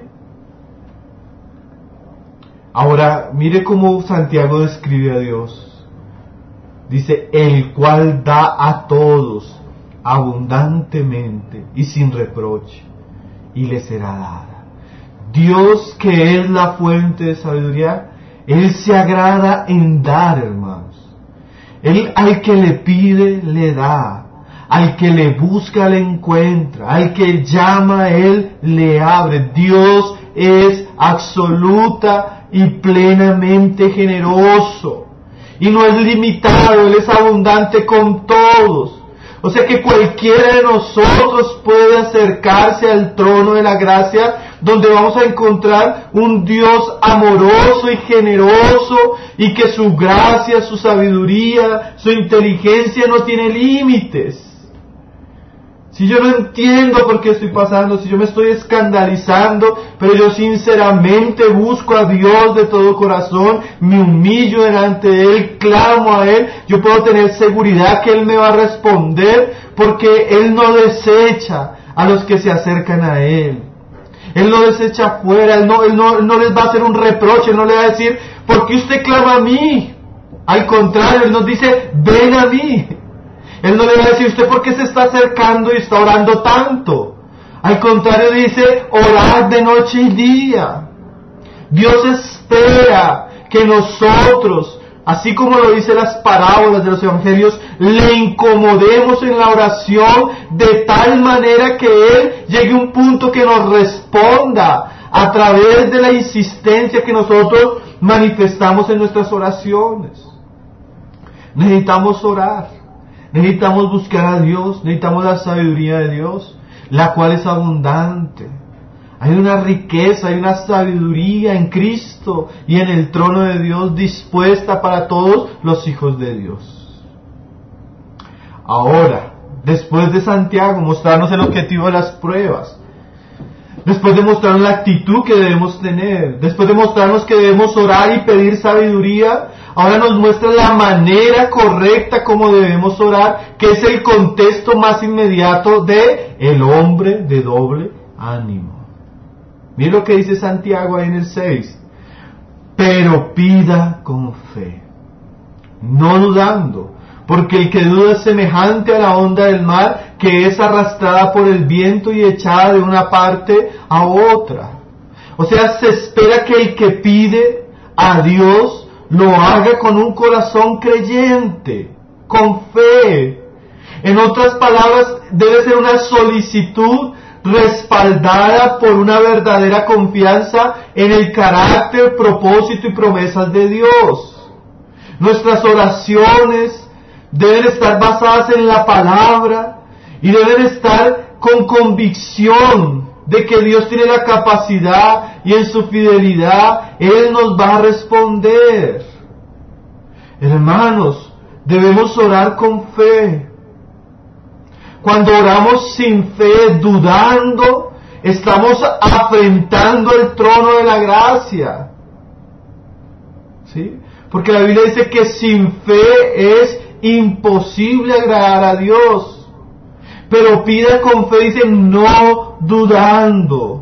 Ahora, mire cómo Santiago describe a Dios. Dice: el cual da a todos abundantemente y sin reproche, y le será dada. Dios, que es la fuente de sabiduría, Él se agrada en dar, hermanos. Él al que le pide, le da. Al que le busca, le encuentra. Al que llama, Él le abre. Dios es absoluta y plenamente generoso. Y no es limitado, Él es abundante con todos. O sea que cualquiera de nosotros puede acercarse al trono de la gracia, donde vamos a encontrar un Dios amoroso y generoso, y que su gracia, su sabiduría, su inteligencia no tiene límites. Si yo no entiendo por qué estoy pasando, si yo me estoy escandalizando, pero yo sinceramente busco a Dios de todo corazón, me humillo delante de Él, clamo a Él, yo puedo tener seguridad que Él me va a responder, porque Él no desecha a los que se acercan a Él. Él no les echa fuera, Él no les va a hacer un reproche, Él no le va a decir, ¿por qué usted clama a mí? Al contrario, Él nos dice, ven a mí. Él no le va a decir, ¿usted por qué se está acercando y está orando tanto? Al contrario, dice, orad de noche y día. Dios espera que nosotros, así como lo dice las parábolas de los evangelios, le incomodemos en la oración de tal manera que Él llegue a un punto que nos responda a través de la insistencia que nosotros manifestamos en nuestras oraciones. Necesitamos orar, necesitamos buscar a Dios, necesitamos la sabiduría de Dios, la cual es abundante. Hay una riqueza, hay una sabiduría en Cristo y en el trono de Dios dispuesta para todos los hijos de Dios. Ahora, después de Santiago mostrarnos el objetivo de las pruebas, después de mostrarnos la actitud que debemos tener, después de mostrarnos que debemos orar y pedir sabiduría, ahora nos muestra la manera correcta como debemos orar, que es el contexto más inmediato de el hombre de doble ánimo. Mira lo que dice Santiago ahí en el 6. Pero pida con fe, no dudando, porque el que duda es semejante a la onda del mar, que es arrastrada por el viento y echada de una parte a otra. O sea, se espera que el que pide a Dios lo haga con un corazón creyente, con fe. En otras palabras, debe ser una solicitud respaldada por una verdadera confianza en el carácter, propósito y promesas de Dios. Nuestras oraciones deben estar basadas en la palabra y deben estar con convicción de que Dios tiene la capacidad y en su fidelidad Él nos va a responder. Hermanos, debemos orar con fe. Cuando oramos sin fe, dudando, estamos afrentando el trono de la gracia. ¿Sí? Porque la Biblia dice que sin fe es imposible agradar a Dios. Pero pida con fe, dice, no dudando.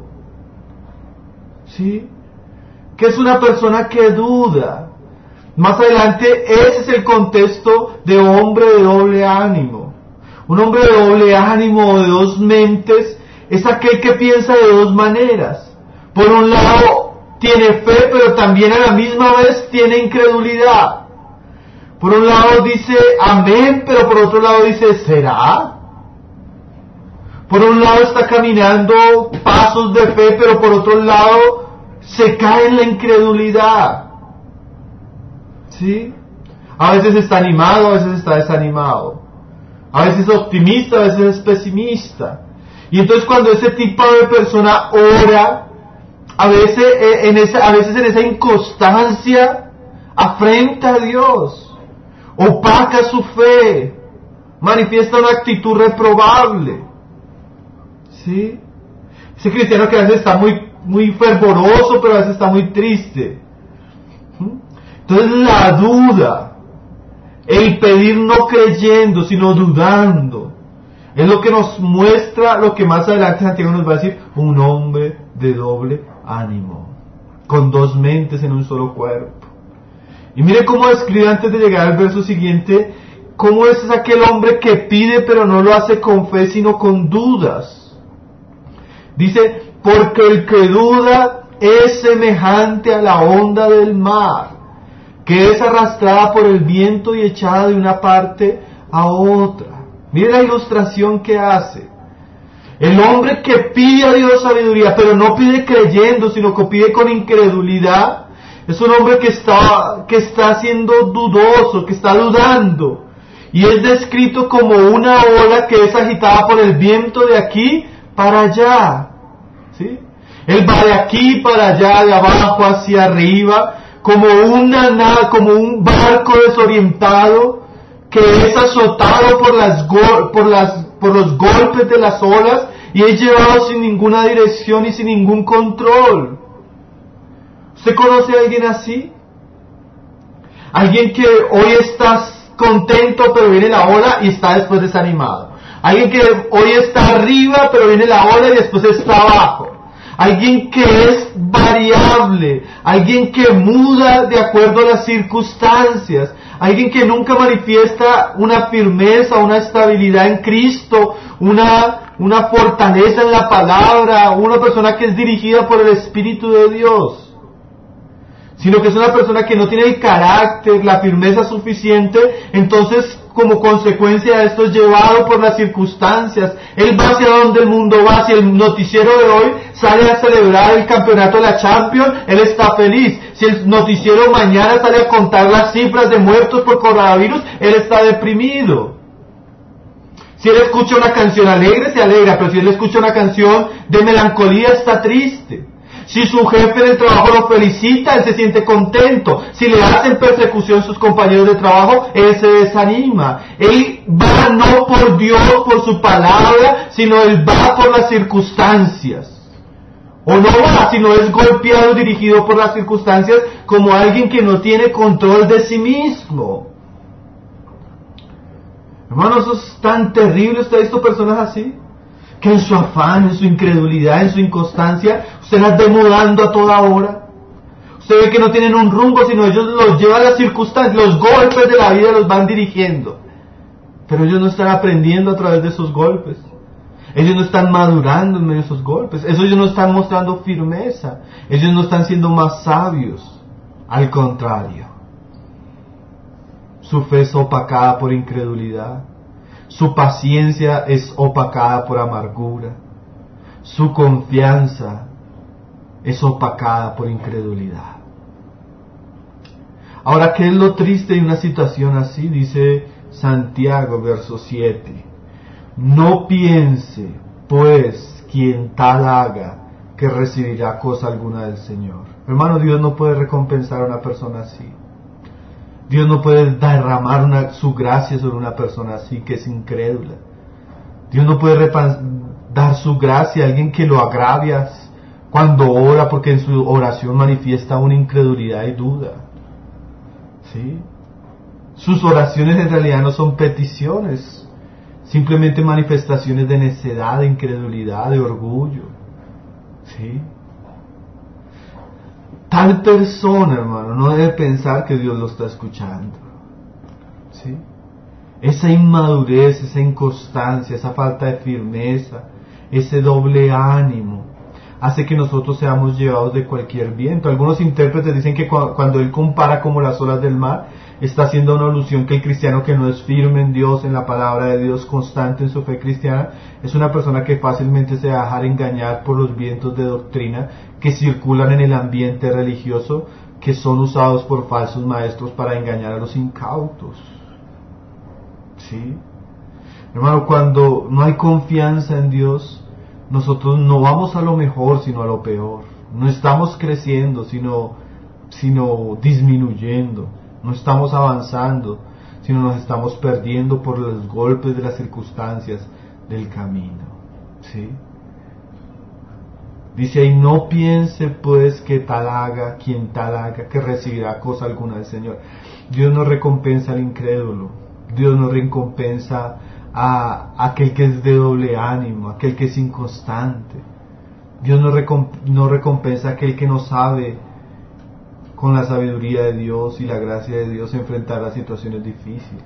¿Sí? ¿Qué es una persona que duda? Más adelante, ese es el contexto de hombre de doble ánimo. Un hombre de doble ánimo o de dos mentes es aquel que piensa de dos maneras. Por un lado tiene fe, pero también a la misma vez tiene incredulidad. Por un lado dice amén, pero por otro lado dice ¿será? Por un lado está caminando pasos de fe, pero por otro lado se cae en la incredulidad. ¿Sí? A veces está animado, a veces está desanimado. A veces es optimista, a veces es pesimista. Y entonces cuando ese tipo de persona ora, a veces en esa inconstancia afrenta a Dios, opaca su fe, manifiesta una actitud reprobable. ¿Sí? Ese cristiano que a veces está muy fervoroso, pero a veces está muy triste. Entonces la duda, el pedir no creyendo, sino dudando, es lo que nos muestra lo que más adelante Santiago nos va a decir, un hombre de doble ánimo, con dos mentes en un solo cuerpo. Y mire cómo describe antes de llegar al verso siguiente, cómo es aquel hombre que pide pero no lo hace con fe, sino con dudas. Dice, porque el que duda es semejante a la onda del mar, que es arrastrada por el viento y echada de una parte a otra. Mire la ilustración que hace. El hombre que pide a Dios sabiduría, pero no pide creyendo, sino que pide con incredulidad, es un hombre que está siendo dudoso, que está dudando. Y es descrito como una ola que es agitada por el viento de aquí para allá. ¿Sí? Él va de aquí para allá, de abajo hacia arriba, como un barco desorientado que es azotado por los golpes de las olas y es llevado sin ninguna dirección y sin ningún control. ¿Usted conoce a alguien así? Alguien que hoy está contento pero viene la ola y está después desanimado. Alguien que hoy está arriba pero viene la ola y después está abajo. alguien que es variable, alguien que muda de acuerdo a las circunstancias, alguien que nunca manifiesta una firmeza, una estabilidad en Cristo, una fortaleza en la palabra, una persona que es dirigida por el Espíritu de Dios, sino que es una persona que no tiene el carácter, la firmeza suficiente. Entonces, como consecuencia de esto, es llevado por las circunstancias. Él va hacia donde el mundo va. Si el noticiero de hoy sale a celebrar el campeonato de la Champions, él está feliz. Si el noticiero mañana sale a contar las cifras de muertos por coronavirus, él está deprimido. Si él escucha una canción alegre, se alegra, pero si él escucha una canción de melancolía, está triste. Si su jefe del trabajo lo felicita, él se siente contento. Si le hacen persecución sus compañeros de trabajo, él se desanima. Él va no por Dios, por su palabra, sino él va por las circunstancias. O no va, sino es golpeado, dirigido por las circunstancias, como alguien que no tiene control de sí mismo. Hermano, eso es tan terrible. ¿Usted ha visto personas así? Que en su afán, en su incredulidad, en su inconstancia, usted las ve mudando a toda hora. Usted ve que no tienen un rumbo, sino ellos los llevan a las circunstancias, los golpes de la vida los van dirigiendo. Pero ellos no están aprendiendo a través de esos golpes. Ellos no están madurando en medio de esos golpes. Ellos no están mostrando firmeza. Ellos no están siendo más sabios. Al contrario. Su fe es opacada por incredulidad. Su paciencia es opacada por amargura. Su confianza es opacada por incredulidad. Ahora, ¿qué es lo triste de una situación así? Dice Santiago, verso 7. No piense, pues, quien tal haga, que recibirá cosa alguna del Señor. Hermano, Dios no puede recompensar a una persona así. Dios no puede derramar su gracia sobre una persona así, que es incrédula. Dios no puede dar su gracia a alguien que lo agravia cuando ora, porque en su oración manifiesta una incredulidad y duda. ¿Sí? Sus oraciones en realidad no son peticiones, simplemente manifestaciones de necedad, de incredulidad, de orgullo. ¿Sí? Tal persona, hermano, no debe pensar que Dios lo está escuchando. ¿Sí? Esa inmadurez, esa inconstancia, esa falta de firmeza, ese doble ánimo, hace que nosotros seamos llevados de cualquier viento. Algunos intérpretes dicen que cuando él compara como las olas del mar, está haciendo una alusión que el cristiano que no es firme en Dios, en la palabra de Dios, constante en su fe cristiana, es una persona que fácilmente se va a dejar engañar por los vientos de doctrina que circulan en el ambiente religioso, que son usados por falsos maestros para engañar a los incautos. ¿Sí? Hermano, cuando no hay confianza en Dios, nosotros no vamos a lo mejor, sino a lo peor. No estamos creciendo, sino disminuyendo. No estamos avanzando, sino nos estamos perdiendo por los golpes de las circunstancias del camino. ¿Sí? Dice ahí, no piense pues que tal haga, quien tal haga, que recibirá cosa alguna del Señor. Dios no recompensa al incrédulo. Dios no recompensa a aquel que es de doble ánimo, aquel que es inconstante. Dios no recompensa a aquel que no sabe con la sabiduría de Dios y la gracia de Dios enfrentar las situaciones difíciles.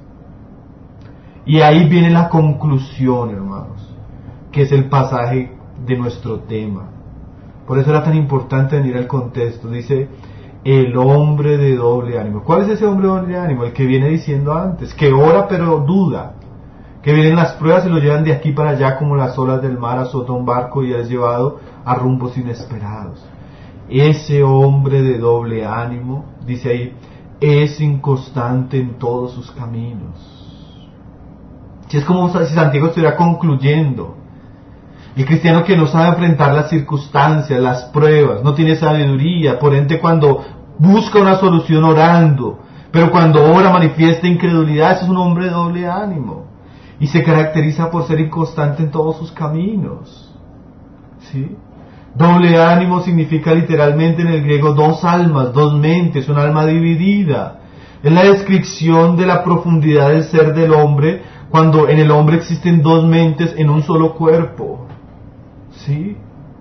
Y ahí viene la conclusión, hermanos, que es el pasaje de nuestro tema. Por eso era tan importante venir al contexto. Dice, el hombre de doble ánimo. ¿Cuál es ese hombre de doble ánimo? El que viene diciendo antes, que ora pero duda, que vienen las pruebas y lo llevan de aquí para allá como las olas del mar, azota un barco y es llevado a rumbos inesperados. Ese hombre de doble ánimo, dice ahí, es inconstante en todos sus caminos. Si es como si Santiago estuviera concluyendo. El cristiano que no sabe enfrentar las circunstancias, las pruebas, no tiene sabiduría, por ende cuando busca una solución orando, pero cuando ora manifiesta incredulidad, ese es un hombre de doble ánimo. Y se caracteriza por ser inconstante en todos sus caminos. ¿Sí? Doble ánimo significa literalmente en el griego dos almas, dos mentes, un alma dividida. Es la descripción de la profundidad del ser del hombre, cuando en el hombre existen dos mentes en un solo cuerpo. ¿Sí?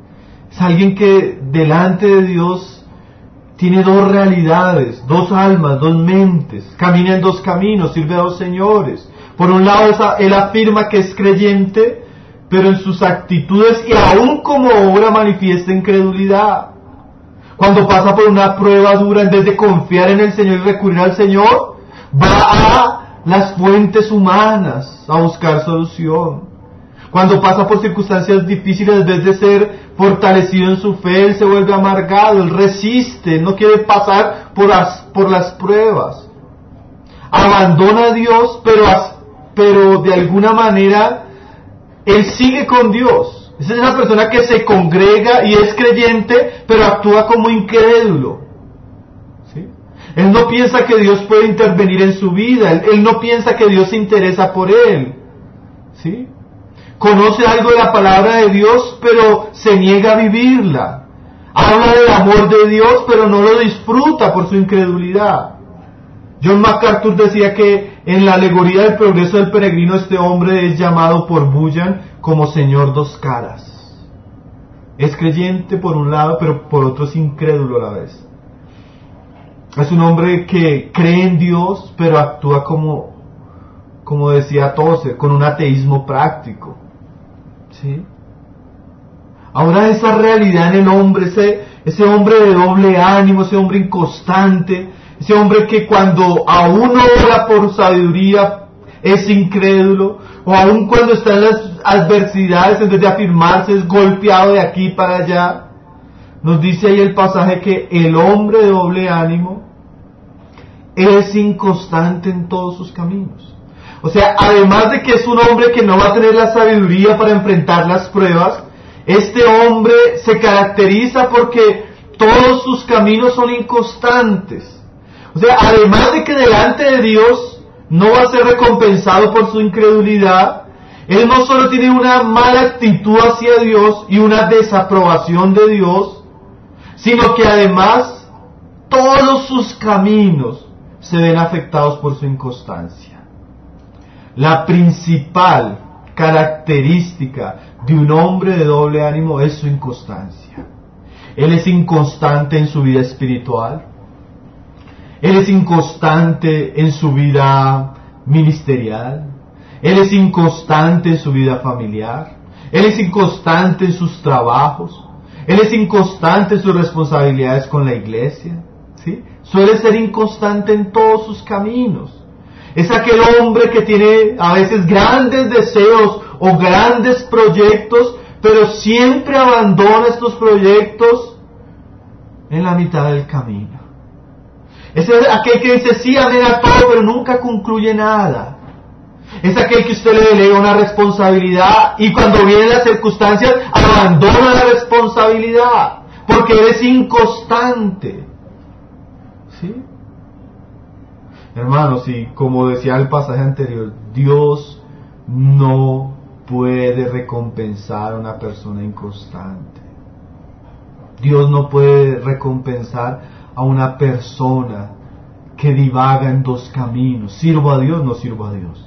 Es alguien que delante de Dios tiene dos realidades, dos almas, dos mentes, camina en dos caminos, sirve a dos señores. Por un lado, él afirma que es creyente, pero en sus actitudes y aún como obra manifiesta incredulidad. Cuando pasa por una prueba dura, en vez de confiar en el Señor y recurrir al Señor, va a las fuentes humanas a buscar solución. Cuando pasa por circunstancias difíciles, en vez de ser fortalecido en su fe, él se vuelve amargado, él resiste, no quiere pasar por las pruebas. Abandona a Dios, pero de alguna manera él sigue con Dios. Esa es una persona que se congrega y es creyente, pero actúa como incrédulo. ¿Sí? Él no piensa que Dios puede intervenir en su vida, él no piensa que Dios se interesa por él. ¿Sí? Conoce algo de la palabra de Dios, pero se niega a vivirla. Habla del amor de Dios, pero no lo disfruta por su incredulidad. John MacArthur decía que en la alegoría del progreso del peregrino, este hombre es llamado por Bunyan como Señor dos caras. Es creyente por un lado, pero por otro es incrédulo a la vez. Es un hombre que cree en Dios, pero actúa como decía Tozer, con un ateísmo práctico. ¿Sí? Ahora esa realidad en el hombre, ese hombre de doble ánimo, ese hombre inconstante, ese hombre que cuando aún ora por sabiduría es incrédulo, o aún cuando está en las adversidades, en vez de afirmarse, es golpeado de aquí para allá. Nos dice ahí el pasaje que el hombre de doble ánimo es inconstante en todos sus caminos. O sea, además de que es un hombre que no va a tener la sabiduría para enfrentar las pruebas, este hombre se caracteriza porque todos sus caminos son inconstantes. O sea, además de que delante de Dios no va a ser recompensado por su incredulidad, él no solo tiene una mala actitud hacia Dios y una desaprobación de Dios, sino que además todos sus caminos se ven afectados por su inconstancia. La principal característica de un hombre de doble ánimo es su inconstancia. Él es inconstante en su vida espiritual. Él es inconstante en su vida ministerial. Él es inconstante en su vida familiar. Él es inconstante en sus trabajos. Él es inconstante en sus responsabilidades con la iglesia. ¿Sí? Suele ser inconstante en todos sus caminos. Es aquel hombre que tiene a veces grandes deseos o grandes proyectos, pero siempre abandona estos proyectos en la mitad del camino. Es aquel que dice sí, amén a todo, pero nunca concluye nada. Es aquel que usted le delega una responsabilidad y cuando vienen las circunstancias abandona la responsabilidad porque él es inconstante. ¿Sí? Hermanos, y como decía el pasaje anterior, Dios no puede recompensar a una persona inconstante. Dios no puede recompensar a una persona que divaga en dos caminos. Sirvo a Dios, no sirvo a Dios.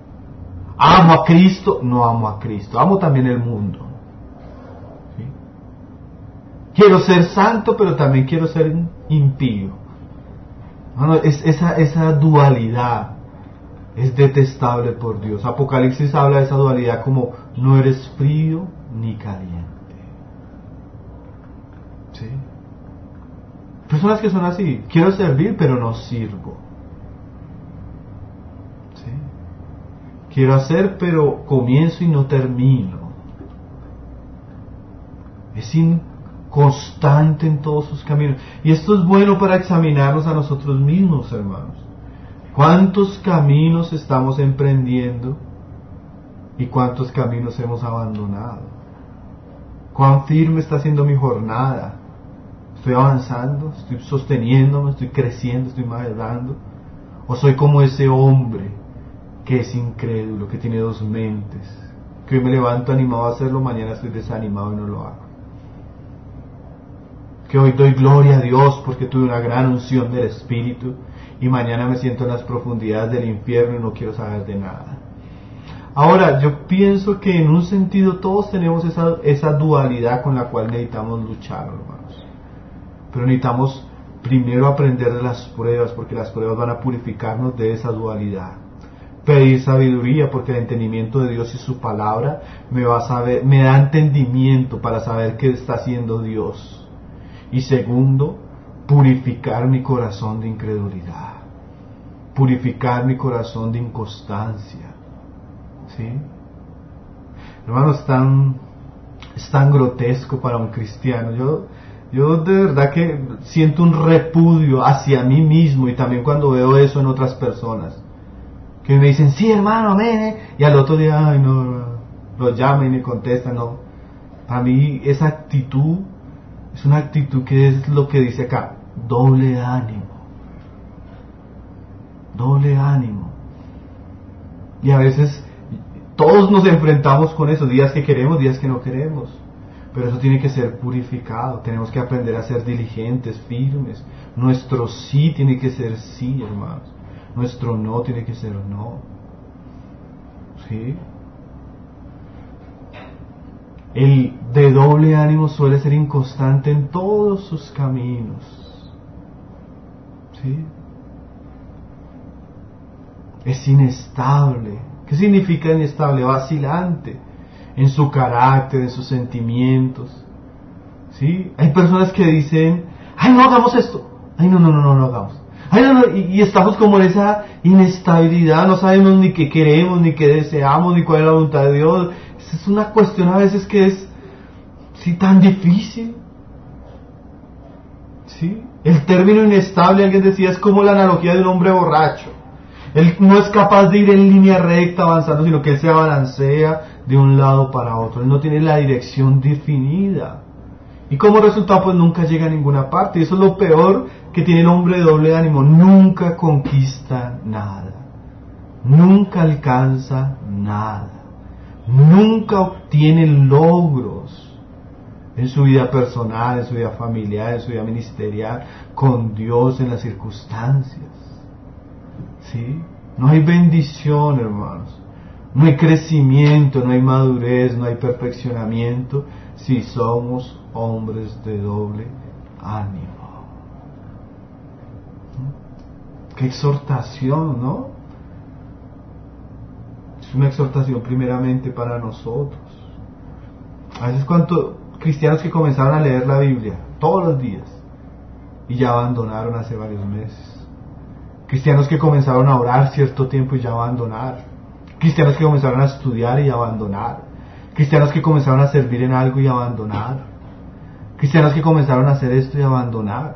Amo a Cristo, no amo a Cristo. Amo también el mundo. ¿Sí? Quiero ser santo, pero también quiero ser impío. Bueno, esa dualidad es detestable por Dios. Apocalipsis habla de esa dualidad como no eres frío ni caliente. ¿Sí? Personas que son así, quiero servir pero no sirvo. ¿Sí? Quiero hacer pero comienzo y no termino. Es constante en todos sus caminos. Y esto es bueno para examinarnos a nosotros mismos, hermanos. ¿Cuántos caminos estamos emprendiendo y cuántos caminos hemos abandonado? ¿Cuán firme está siendo mi jornada? ¿Estoy avanzando? ¿Estoy sosteniéndome? ¿Estoy creciendo? ¿Estoy madurando? ¿O soy como ese hombre que es incrédulo, que tiene dos mentes? Que hoy me levanto animado a hacerlo, mañana estoy desanimado y no lo hago. Que hoy doy gloria a Dios porque tuve una gran unción del Espíritu y mañana me siento en las profundidades del infierno y no quiero saber de nada. Ahora, yo pienso que en un sentido todos tenemos esa dualidad con la cual necesitamos luchar, hermanos. Pero necesitamos primero aprender de las pruebas, porque las pruebas van a purificarnos de esa dualidad. Pedir sabiduría, porque el entendimiento de Dios y su palabra me da entendimiento para saber qué está haciendo Dios. Y segundo, purificar mi corazón de incredulidad, purificar mi corazón de inconstancia. ¿Sí? Hermanos, es tan grotesco para un cristiano. Yo de verdad que siento un repudio hacia mí mismo, y también cuando veo eso en otras personas, que me dicen, sí hermano, amén, y al otro día, ay no, lo llaman y me contestan, no. Para mí esa actitud es una actitud que es lo que dice acá, doble ánimo. Doble ánimo. Y a veces todos nos enfrentamos con esos días que queremos, días que no queremos. Pero eso tiene que ser purificado. Tenemos que aprender a ser diligentes, firmes. Nuestro sí tiene que ser sí, hermanos. Nuestro no tiene que ser no. ¿Sí? El de doble ánimo suele ser inconstante en todos sus caminos. ¿Sí? Es inestable. ¿Qué significa inestable? Vacilante en su carácter, en sus sentimientos. ¿Sí? Hay personas que dicen, ay, no hagamos esto. Ay, no hagamos. Ay, no, y estamos como en esa inestabilidad, no sabemos ni qué queremos, ni qué deseamos, ni cuál es la voluntad de Dios. Es una cuestión a veces que es, sí, tan difícil. ¿Sí? El término inestable, alguien decía, es como la analogía de un hombre borracho. Él no es capaz de ir en línea recta avanzando, sino que él se balancea de un lado para otro. Él no tiene la dirección definida. Y como resultado, pues nunca llega a ninguna parte. Y eso es lo peor que tiene el hombre de doble ánimo. Nunca conquista nada. Nunca alcanza nada. Nunca obtiene logros en su vida personal, en su vida familiar, en su vida ministerial, con Dios en las circunstancias. ¿Sí? No hay bendición, hermanos. No hay crecimiento, no hay madurez, no hay perfeccionamiento si somos hombres de doble ánimo. Qué exhortación, ¿no? Es una exhortación primeramente para nosotros. A veces cristianos que comenzaron a leer la Biblia todos los días y ya abandonaron hace varios meses. Cristianos que comenzaron a orar cierto tiempo y ya abandonar. Cristianos que comenzaron a estudiar y abandonar. Cristianos que comenzaron a servir en algo y abandonar. Cristianos que comenzaron a hacer esto y abandonar.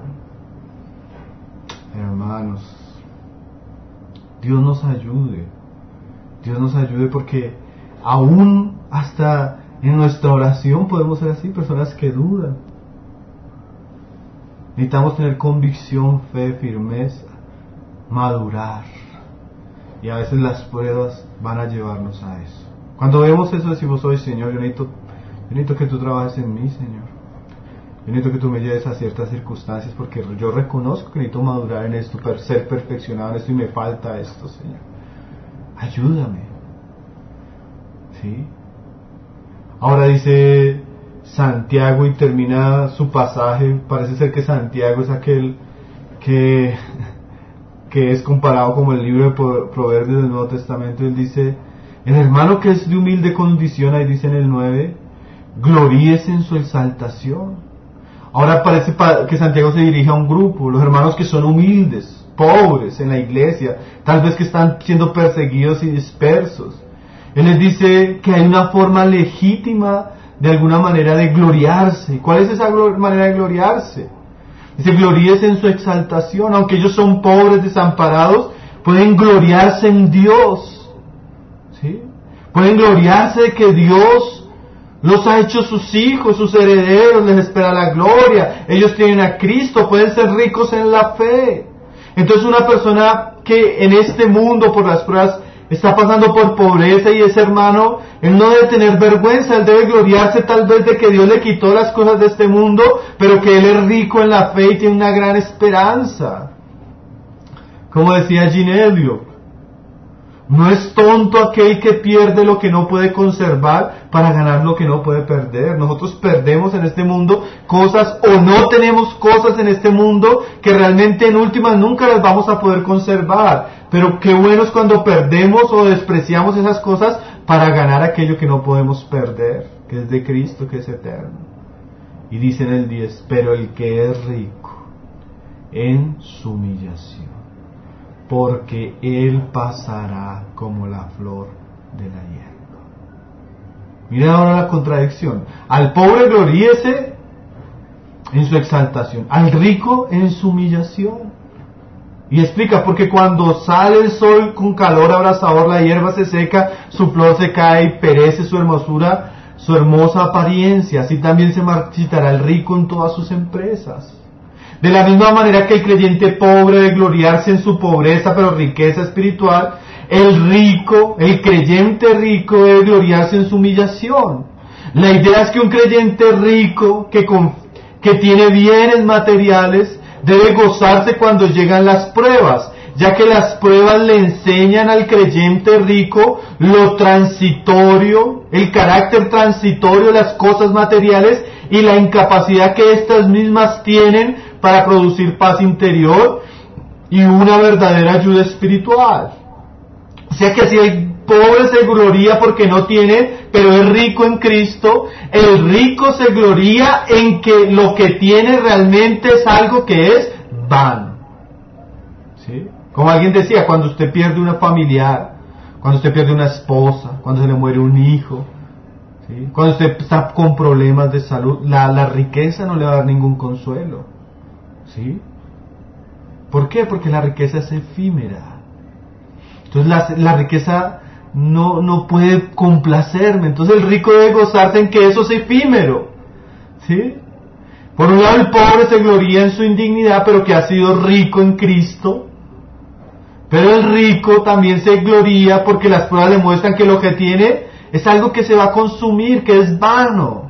Hermanos, Dios nos ayude. Dios nos ayude, porque aún hasta en nuestra oración podemos ser así, personas que dudan. Necesitamos tener convicción, fe, firmeza, madurar, y a veces las pruebas van a llevarnos a eso. Cuando vemos eso decimos, hoy Señor, yo necesito que tú trabajes en mí, Señor. Yo necesito que tú me lleves a ciertas circunstancias, porque yo reconozco que necesito madurar en esto, ser perfeccionado en esto, y me falta esto, Señor. Ayúdame. ¿Sí? Ahora dice Santiago, y termina su pasaje. Parece ser que Santiago es aquel que es comparado como el libro de Proverbios del Nuevo Testamento. Él dice, el hermano que es de humilde condición, ahí dice en el 9, gloríese en su exaltación. Ahora parece que Santiago se dirige a un grupo, los hermanos que son humildes, pobres en la iglesia, tal vez que están siendo perseguidos y dispersos. Él les dice que hay una forma legítima de alguna manera de gloriarse. ¿Y cuál es esa manera de gloriarse? Dice, gloríese en su exaltación. Aunque ellos son pobres, desamparados, pueden gloriarse en Dios. ¿Sí? Pueden gloriarse de que Dios los ha hecho sus hijos, sus herederos, les espera la gloria. Ellos tienen a Cristo, pueden ser ricos en la fe. Entonces una persona que en este mundo, por las pruebas, está pasando por pobreza, y ese hermano, él no debe tener vergüenza, él debe gloriarse tal vez de que Dios le quitó las cosas de este mundo, pero que él es rico en la fe y tiene una gran esperanza. Como decía Jean Elliott, No es tonto aquel que pierde lo que no puede conservar para ganar lo que no puede perder. Nosotros perdemos en este mundo cosas o no tenemos cosas en este mundo que realmente en últimas nunca las vamos a poder conservar. Pero qué bueno es cuando perdemos o despreciamos esas cosas para ganar aquello que no podemos perder, que es de Cristo, que es eterno. Y dice en el 10, pero el que es rico en su humillación, porque él pasará como la flor de la hierba. Mira ahora la contradicción. Al pobre gloríese en su exaltación, al rico en su humillación. Y explica, porque cuando sale el sol con calor abrasador, la hierba se seca, su flor se cae y perece su hermosura, su hermosa apariencia. Así también se marchitará el rico en todas sus empresas. De la misma manera que el creyente pobre debe gloriarse en su pobreza, pero riqueza espiritual, el rico, el creyente rico debe gloriarse en su humillación. La idea es que un creyente rico que tiene bienes materiales debe gozarse cuando llegan las pruebas, ya que las pruebas le enseñan al creyente rico lo transitorio, el carácter transitorio de las cosas materiales y la incapacidad que estas mismas tienen para producir paz interior y una verdadera ayuda espiritual. O sea que si el pobre se gloría porque no tiene, pero es rico en Cristo, el rico se gloría en que lo que tiene realmente es algo que es vano. ¿Sí? Como alguien decía, cuando usted pierde una familiar, cuando usted pierde una esposa, cuando se le muere un hijo, ¿sí? Cuando usted está con problemas de salud, la riqueza no le va a dar ningún consuelo. ¿Sí? ¿Por qué? Porque la riqueza es efímera. Entonces la riqueza no puede complacerme. Entonces el rico debe gozarse en que eso es efímero. ¿Sí? Por un lado el pobre se gloría en su indignidad, pero que ha sido rico en Cristo. Pero el rico también se gloría porque las pruebas le muestran que lo que tiene es algo que se va a consumir, que es vano.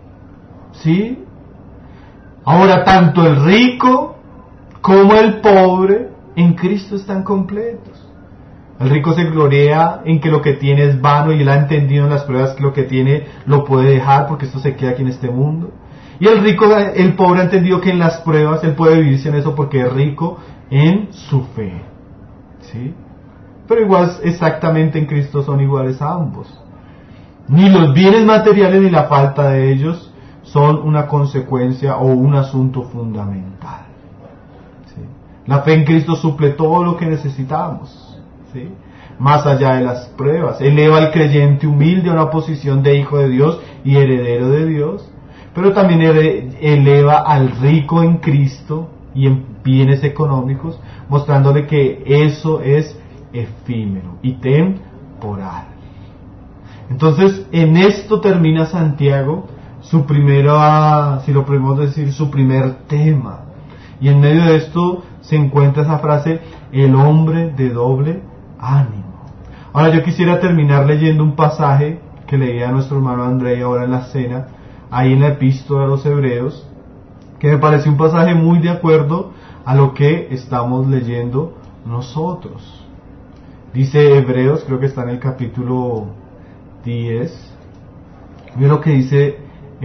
¿Sí? Ahora, tanto el rico como el pobre en Cristo están completos. El rico se gloria en que lo que tiene es vano y él ha entendido en las pruebas que lo que tiene lo puede dejar porque esto se queda aquí en este mundo. Y el pobre ha entendido que en las pruebas él puede vivir sin eso porque es rico en su fe. ¿Sí? Pero igual, exactamente en Cristo son iguales a ambos. Ni los bienes materiales ni la falta de ellos son una consecuencia o un asunto fundamental. ¿Sí? La fe en Cristo suple todo lo que necesitamos. ¿Sí? Más allá de las pruebas, eleva al creyente humilde a una posición de hijo de Dios y heredero de Dios, pero también eleva al rico en Cristo y en bienes económicos, mostrándole que eso es efímero y temporal. Entonces, en esto termina Santiago su primera, si lo podemos decir, su primer tema. Y en medio de esto se encuentra esa frase, el hombre de doble ánimo. Ahora yo quisiera terminar leyendo un pasaje que leía nuestro hermano André ahora en la cena, ahí en la epístola a los Hebreos, que me parece un pasaje muy de acuerdo a lo que estamos leyendo nosotros. Dice Hebreos, creo que está en el capítulo 10, mira lo que dice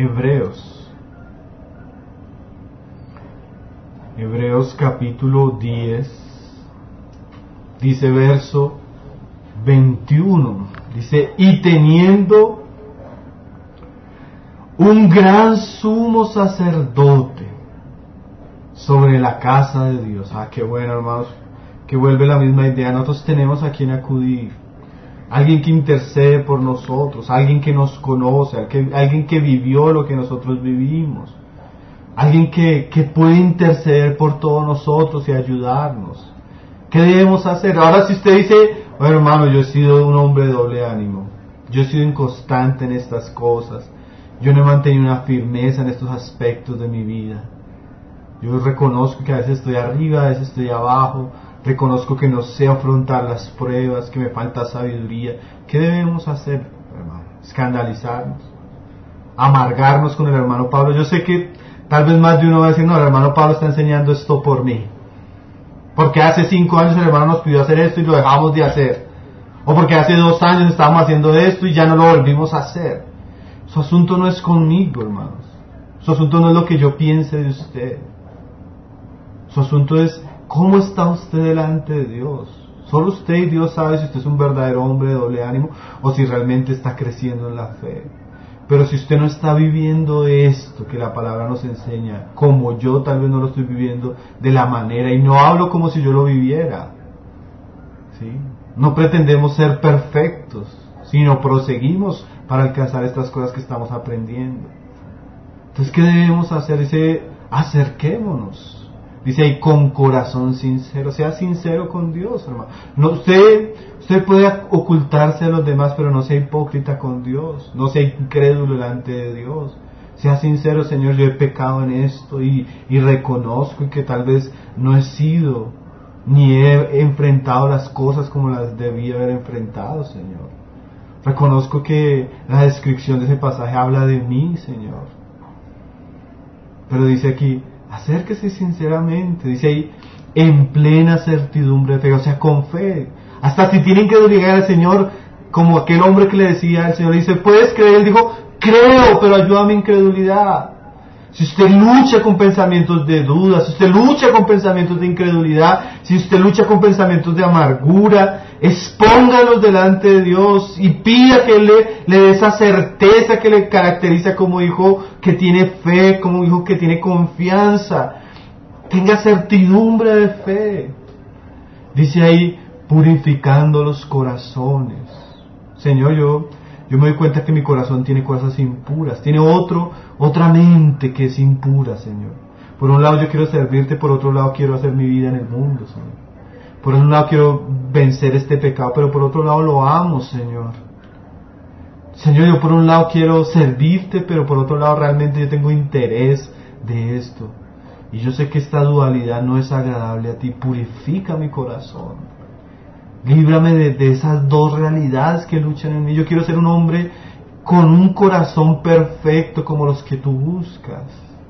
Hebreos capítulo 10, dice verso 21, dice, y teniendo un gran sumo sacerdote sobre la casa de Dios. Qué bueno, hermanos, que vuelve la misma idea. Nosotros tenemos a quien acudir. Alguien que intercede por nosotros, alguien que nos conoce, alguien que vivió lo que nosotros vivimos, alguien que puede interceder por todos nosotros y ayudarnos. ¿Qué debemos hacer? Ahora si usted dice, bueno, hermano, yo he sido un hombre de doble ánimo, yo he sido inconstante en estas cosas, yo no he mantenido una firmeza en estos aspectos de mi vida, yo reconozco que a veces estoy arriba, a veces estoy abajo, reconozco que no sé afrontar las pruebas, que me falta sabiduría. ¿Qué debemos hacer, hermano? ¿Escandalizarnos? ¿Amargarnos con el hermano Pablo? Yo sé que tal vez más de uno va a decir, no, el hermano Pablo está enseñando esto por mí, porque hace 5 años el hermano nos pidió hacer esto y lo dejamos de hacer. O porque hace 2 años estábamos haciendo esto y ya no lo volvimos a hacer. Su asunto no es conmigo, hermanos. Su asunto no es lo que yo piense de usted. Su asunto es cómo está usted delante de Dios. Solo usted y Dios sabe si usted es un verdadero hombre de doble ánimo o si realmente está creciendo en la fe. Pero si usted no está viviendo esto que la palabra nos enseña, como yo tal vez no lo estoy viviendo de la manera, y no hablo como si yo lo viviera, ¿sí? No pretendemos ser perfectos, sino proseguimos para alcanzar estas cosas que estamos aprendiendo. Entonces, ¿qué debemos hacer? Dice, acerquémonos. Dice ahí, con corazón sincero. Sea sincero con Dios, hermano. No, usted puede ocultarse de los demás, pero no sea hipócrita con Dios. No sea incrédulo delante de Dios. Sea sincero, Señor, yo he pecado en esto y reconozco que tal vez no he sido, ni he enfrentado las cosas como las debía haber enfrentado, Señor. Reconozco que la descripción de ese pasaje habla de mí, Señor. Pero dice aquí, acérquese sinceramente, dice ahí, en plena certidumbre de fe, o sea, con fe. Hasta si tienen que obligar al Señor, como aquel hombre que le decía al Señor, dice, ¿puedes creer? Él dijo, creo, pero ayuda a mi incredulidad. Si usted lucha con pensamientos de duda, si usted lucha con pensamientos de incredulidad, si usted lucha con pensamientos de amargura, expóngalos delante de Dios y pida que Él le dé esa certeza que le caracteriza como hijo que tiene fe, como hijo que tiene confianza. Tenga certidumbre de fe. Dice ahí, purificando los corazones. Señor, yo me doy cuenta que mi corazón tiene cosas impuras, tiene otra mente que es impura, Señor. Por un lado yo quiero servirte, por otro lado quiero hacer mi vida en el mundo, Señor. Por un lado quiero vencer este pecado, pero por otro lado lo amo, Señor. Señor, yo por un lado quiero servirte, pero por otro lado realmente yo tengo interés de esto. Y yo sé que esta dualidad no es agradable a ti. Purifica mi corazón. Líbrame de esas dos realidades que luchan en mí. Yo quiero ser un hombre con un corazón perfecto como los que tú buscas.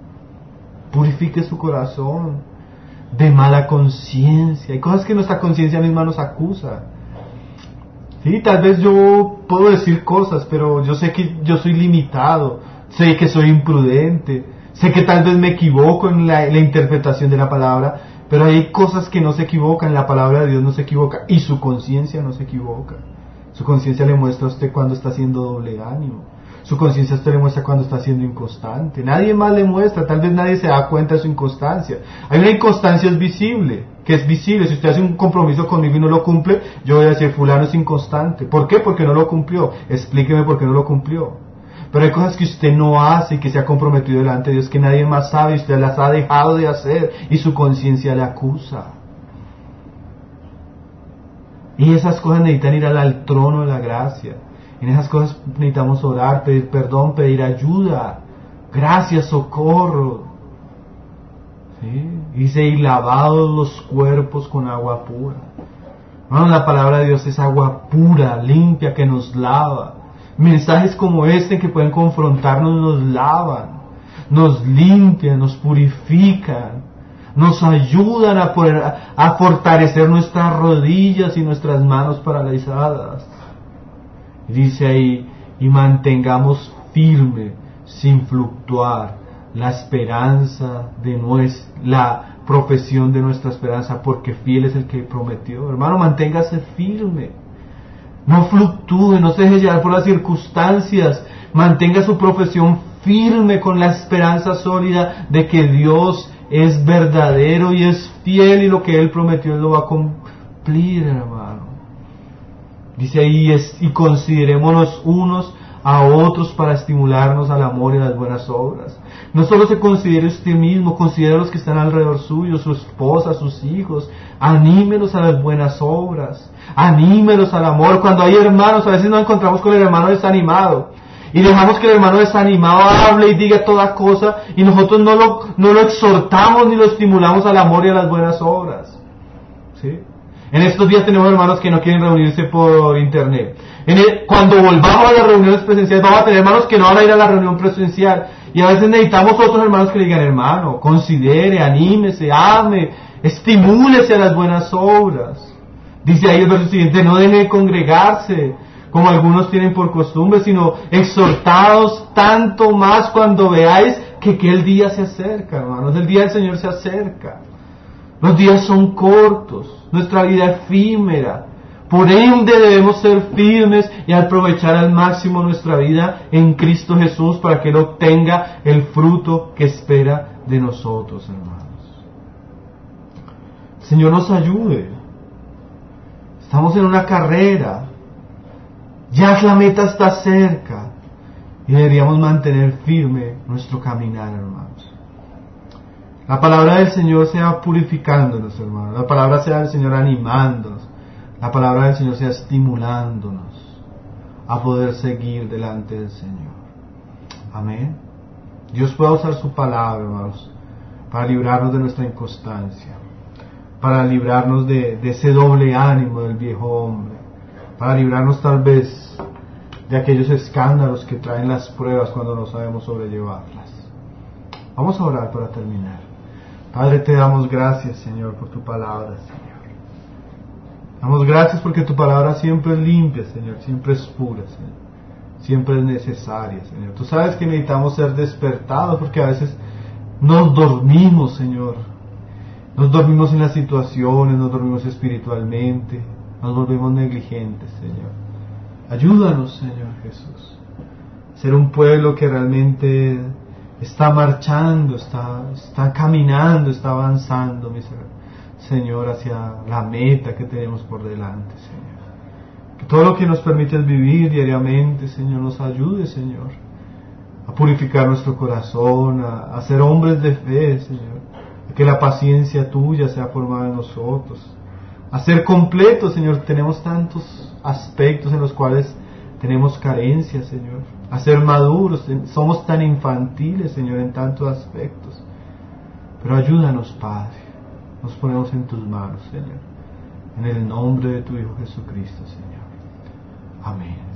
Purifique su corazón de mala conciencia. Hay cosas que nuestra conciencia misma nos acusa. Sí, tal vez yo puedo decir cosas, pero yo sé que yo soy limitado. Sé que soy imprudente. Sé que tal vez me equivoco en la interpretación de la palabra. Pero hay cosas que no se equivocan, la palabra de Dios no se equivoca y su conciencia no se equivoca. Su conciencia le muestra a usted cuando está siendo doble ánimo. Su conciencia a usted le muestra cuando está siendo inconstante. Nadie más le muestra, tal vez nadie se da cuenta de su inconstancia. Hay una inconstancia visible, que es visible. Si usted hace un compromiso conmigo y no lo cumple, yo voy a decir, fulano es inconstante. ¿Por qué? Porque no lo cumplió. Explíqueme por qué no lo cumplió. Pero hay cosas que usted no hace y que se ha comprometido delante de Dios que nadie más sabe y usted las ha dejado de hacer y su conciencia le acusa. Y esas cosas necesitan ir al trono de la gracia. En esas cosas necesitamos orar, pedir perdón, pedir ayuda, gracias, socorro. ¿Sí? Dice, y lavados los cuerpos con agua pura. Bueno, la palabra de Dios es agua pura, limpia, que nos lava. Mensajes como este que pueden confrontarnos nos lavan, nos limpian, nos purifican, nos ayudan a fortalecer nuestras rodillas y nuestras manos paralizadas. Dice ahí, y mantengamos firme, sin fluctuar, la esperanza de la profesión de nuestra esperanza, porque fiel es el que prometió. Hermano, manténgase firme. No fluctúe, no se deje llevar por las circunstancias. Mantenga su profesión firme con la esperanza sólida de que Dios es verdadero y es fiel y lo que Él prometió Él lo va a cumplir, hermano. Dice ahí, y considerémonos unos a otros para estimularnos al amor y a las buenas obras. No solo se considere usted mismo, considere a los que están alrededor suyo, su esposa, sus hijos. Anímelos a las buenas obras, anímelos al amor. Cuando hay hermanos, a veces nos encontramos con el hermano desanimado y dejamos que el hermano desanimado hable y diga toda cosa y nosotros no lo exhortamos ni lo estimulamos al amor y a las buenas obras. ¿Sí? En estos días tenemos hermanos que no quieren reunirse por internet. Cuando volvamos a las reuniones presenciales vamos a tener hermanos que no van a ir a la reunión presencial. Y a veces necesitamos otros hermanos que le digan, hermano, considere, anímese, ame, estimúlese a las buenas obras. Dice ahí el verso siguiente: no deje de congregarse, como algunos tienen por costumbre, sino exhortaos tanto más cuando veáis que aquel día se acerca, hermanos. El día del Señor se acerca. Los días son cortos, nuestra vida efímera. Por ende debemos ser firmes y aprovechar al máximo nuestra vida en Cristo Jesús para que Él obtenga el fruto que espera de nosotros, hermanos. El Señor nos ayude. Estamos en una carrera. Ya la meta está cerca y deberíamos mantener firme nuestro caminar, hermanos. La palabra del Señor sea purificándonos, hermanos. La palabra sea del Señor animándonos. La palabra del Señor sea estimulándonos a poder seguir delante del Señor. Amén. Dios pueda usar su palabra, hermanos, para librarnos de nuestra inconstancia, para librarnos de ese doble ánimo del viejo hombre, para librarnos tal vez de aquellos escándalos que traen las pruebas cuando no sabemos sobrellevarlas. Vamos a orar para terminar. Padre, te damos gracias, Señor, por tu palabra, Señor. Damos gracias porque tu palabra siempre es limpia, Señor, siempre es pura, Señor, siempre es necesaria, Señor. Tú sabes que necesitamos ser despertados porque a veces nos dormimos, Señor. Nos dormimos en las situaciones, nos dormimos espiritualmente, nos volvemos negligentes, Señor. Ayúdanos, Señor Jesús, a ser un pueblo que realmente está marchando, está caminando, está avanzando, Señor, hacia la meta que tenemos por delante, Señor. Que todo lo que nos permites vivir diariamente, Señor, nos ayude, Señor, a purificar nuestro corazón, a ser hombres de fe, Señor, a que la paciencia tuya sea formada en nosotros, a ser completos, Señor. Tenemos tantos aspectos en los cuales tenemos carencias, Señor, a ser maduros. Somos tan infantiles, Señor, en tantos aspectos, pero ayúdanos, Padre. Nos ponemos en tus manos, Señor, en el nombre de tu Hijo Jesucristo, Señor. Amén.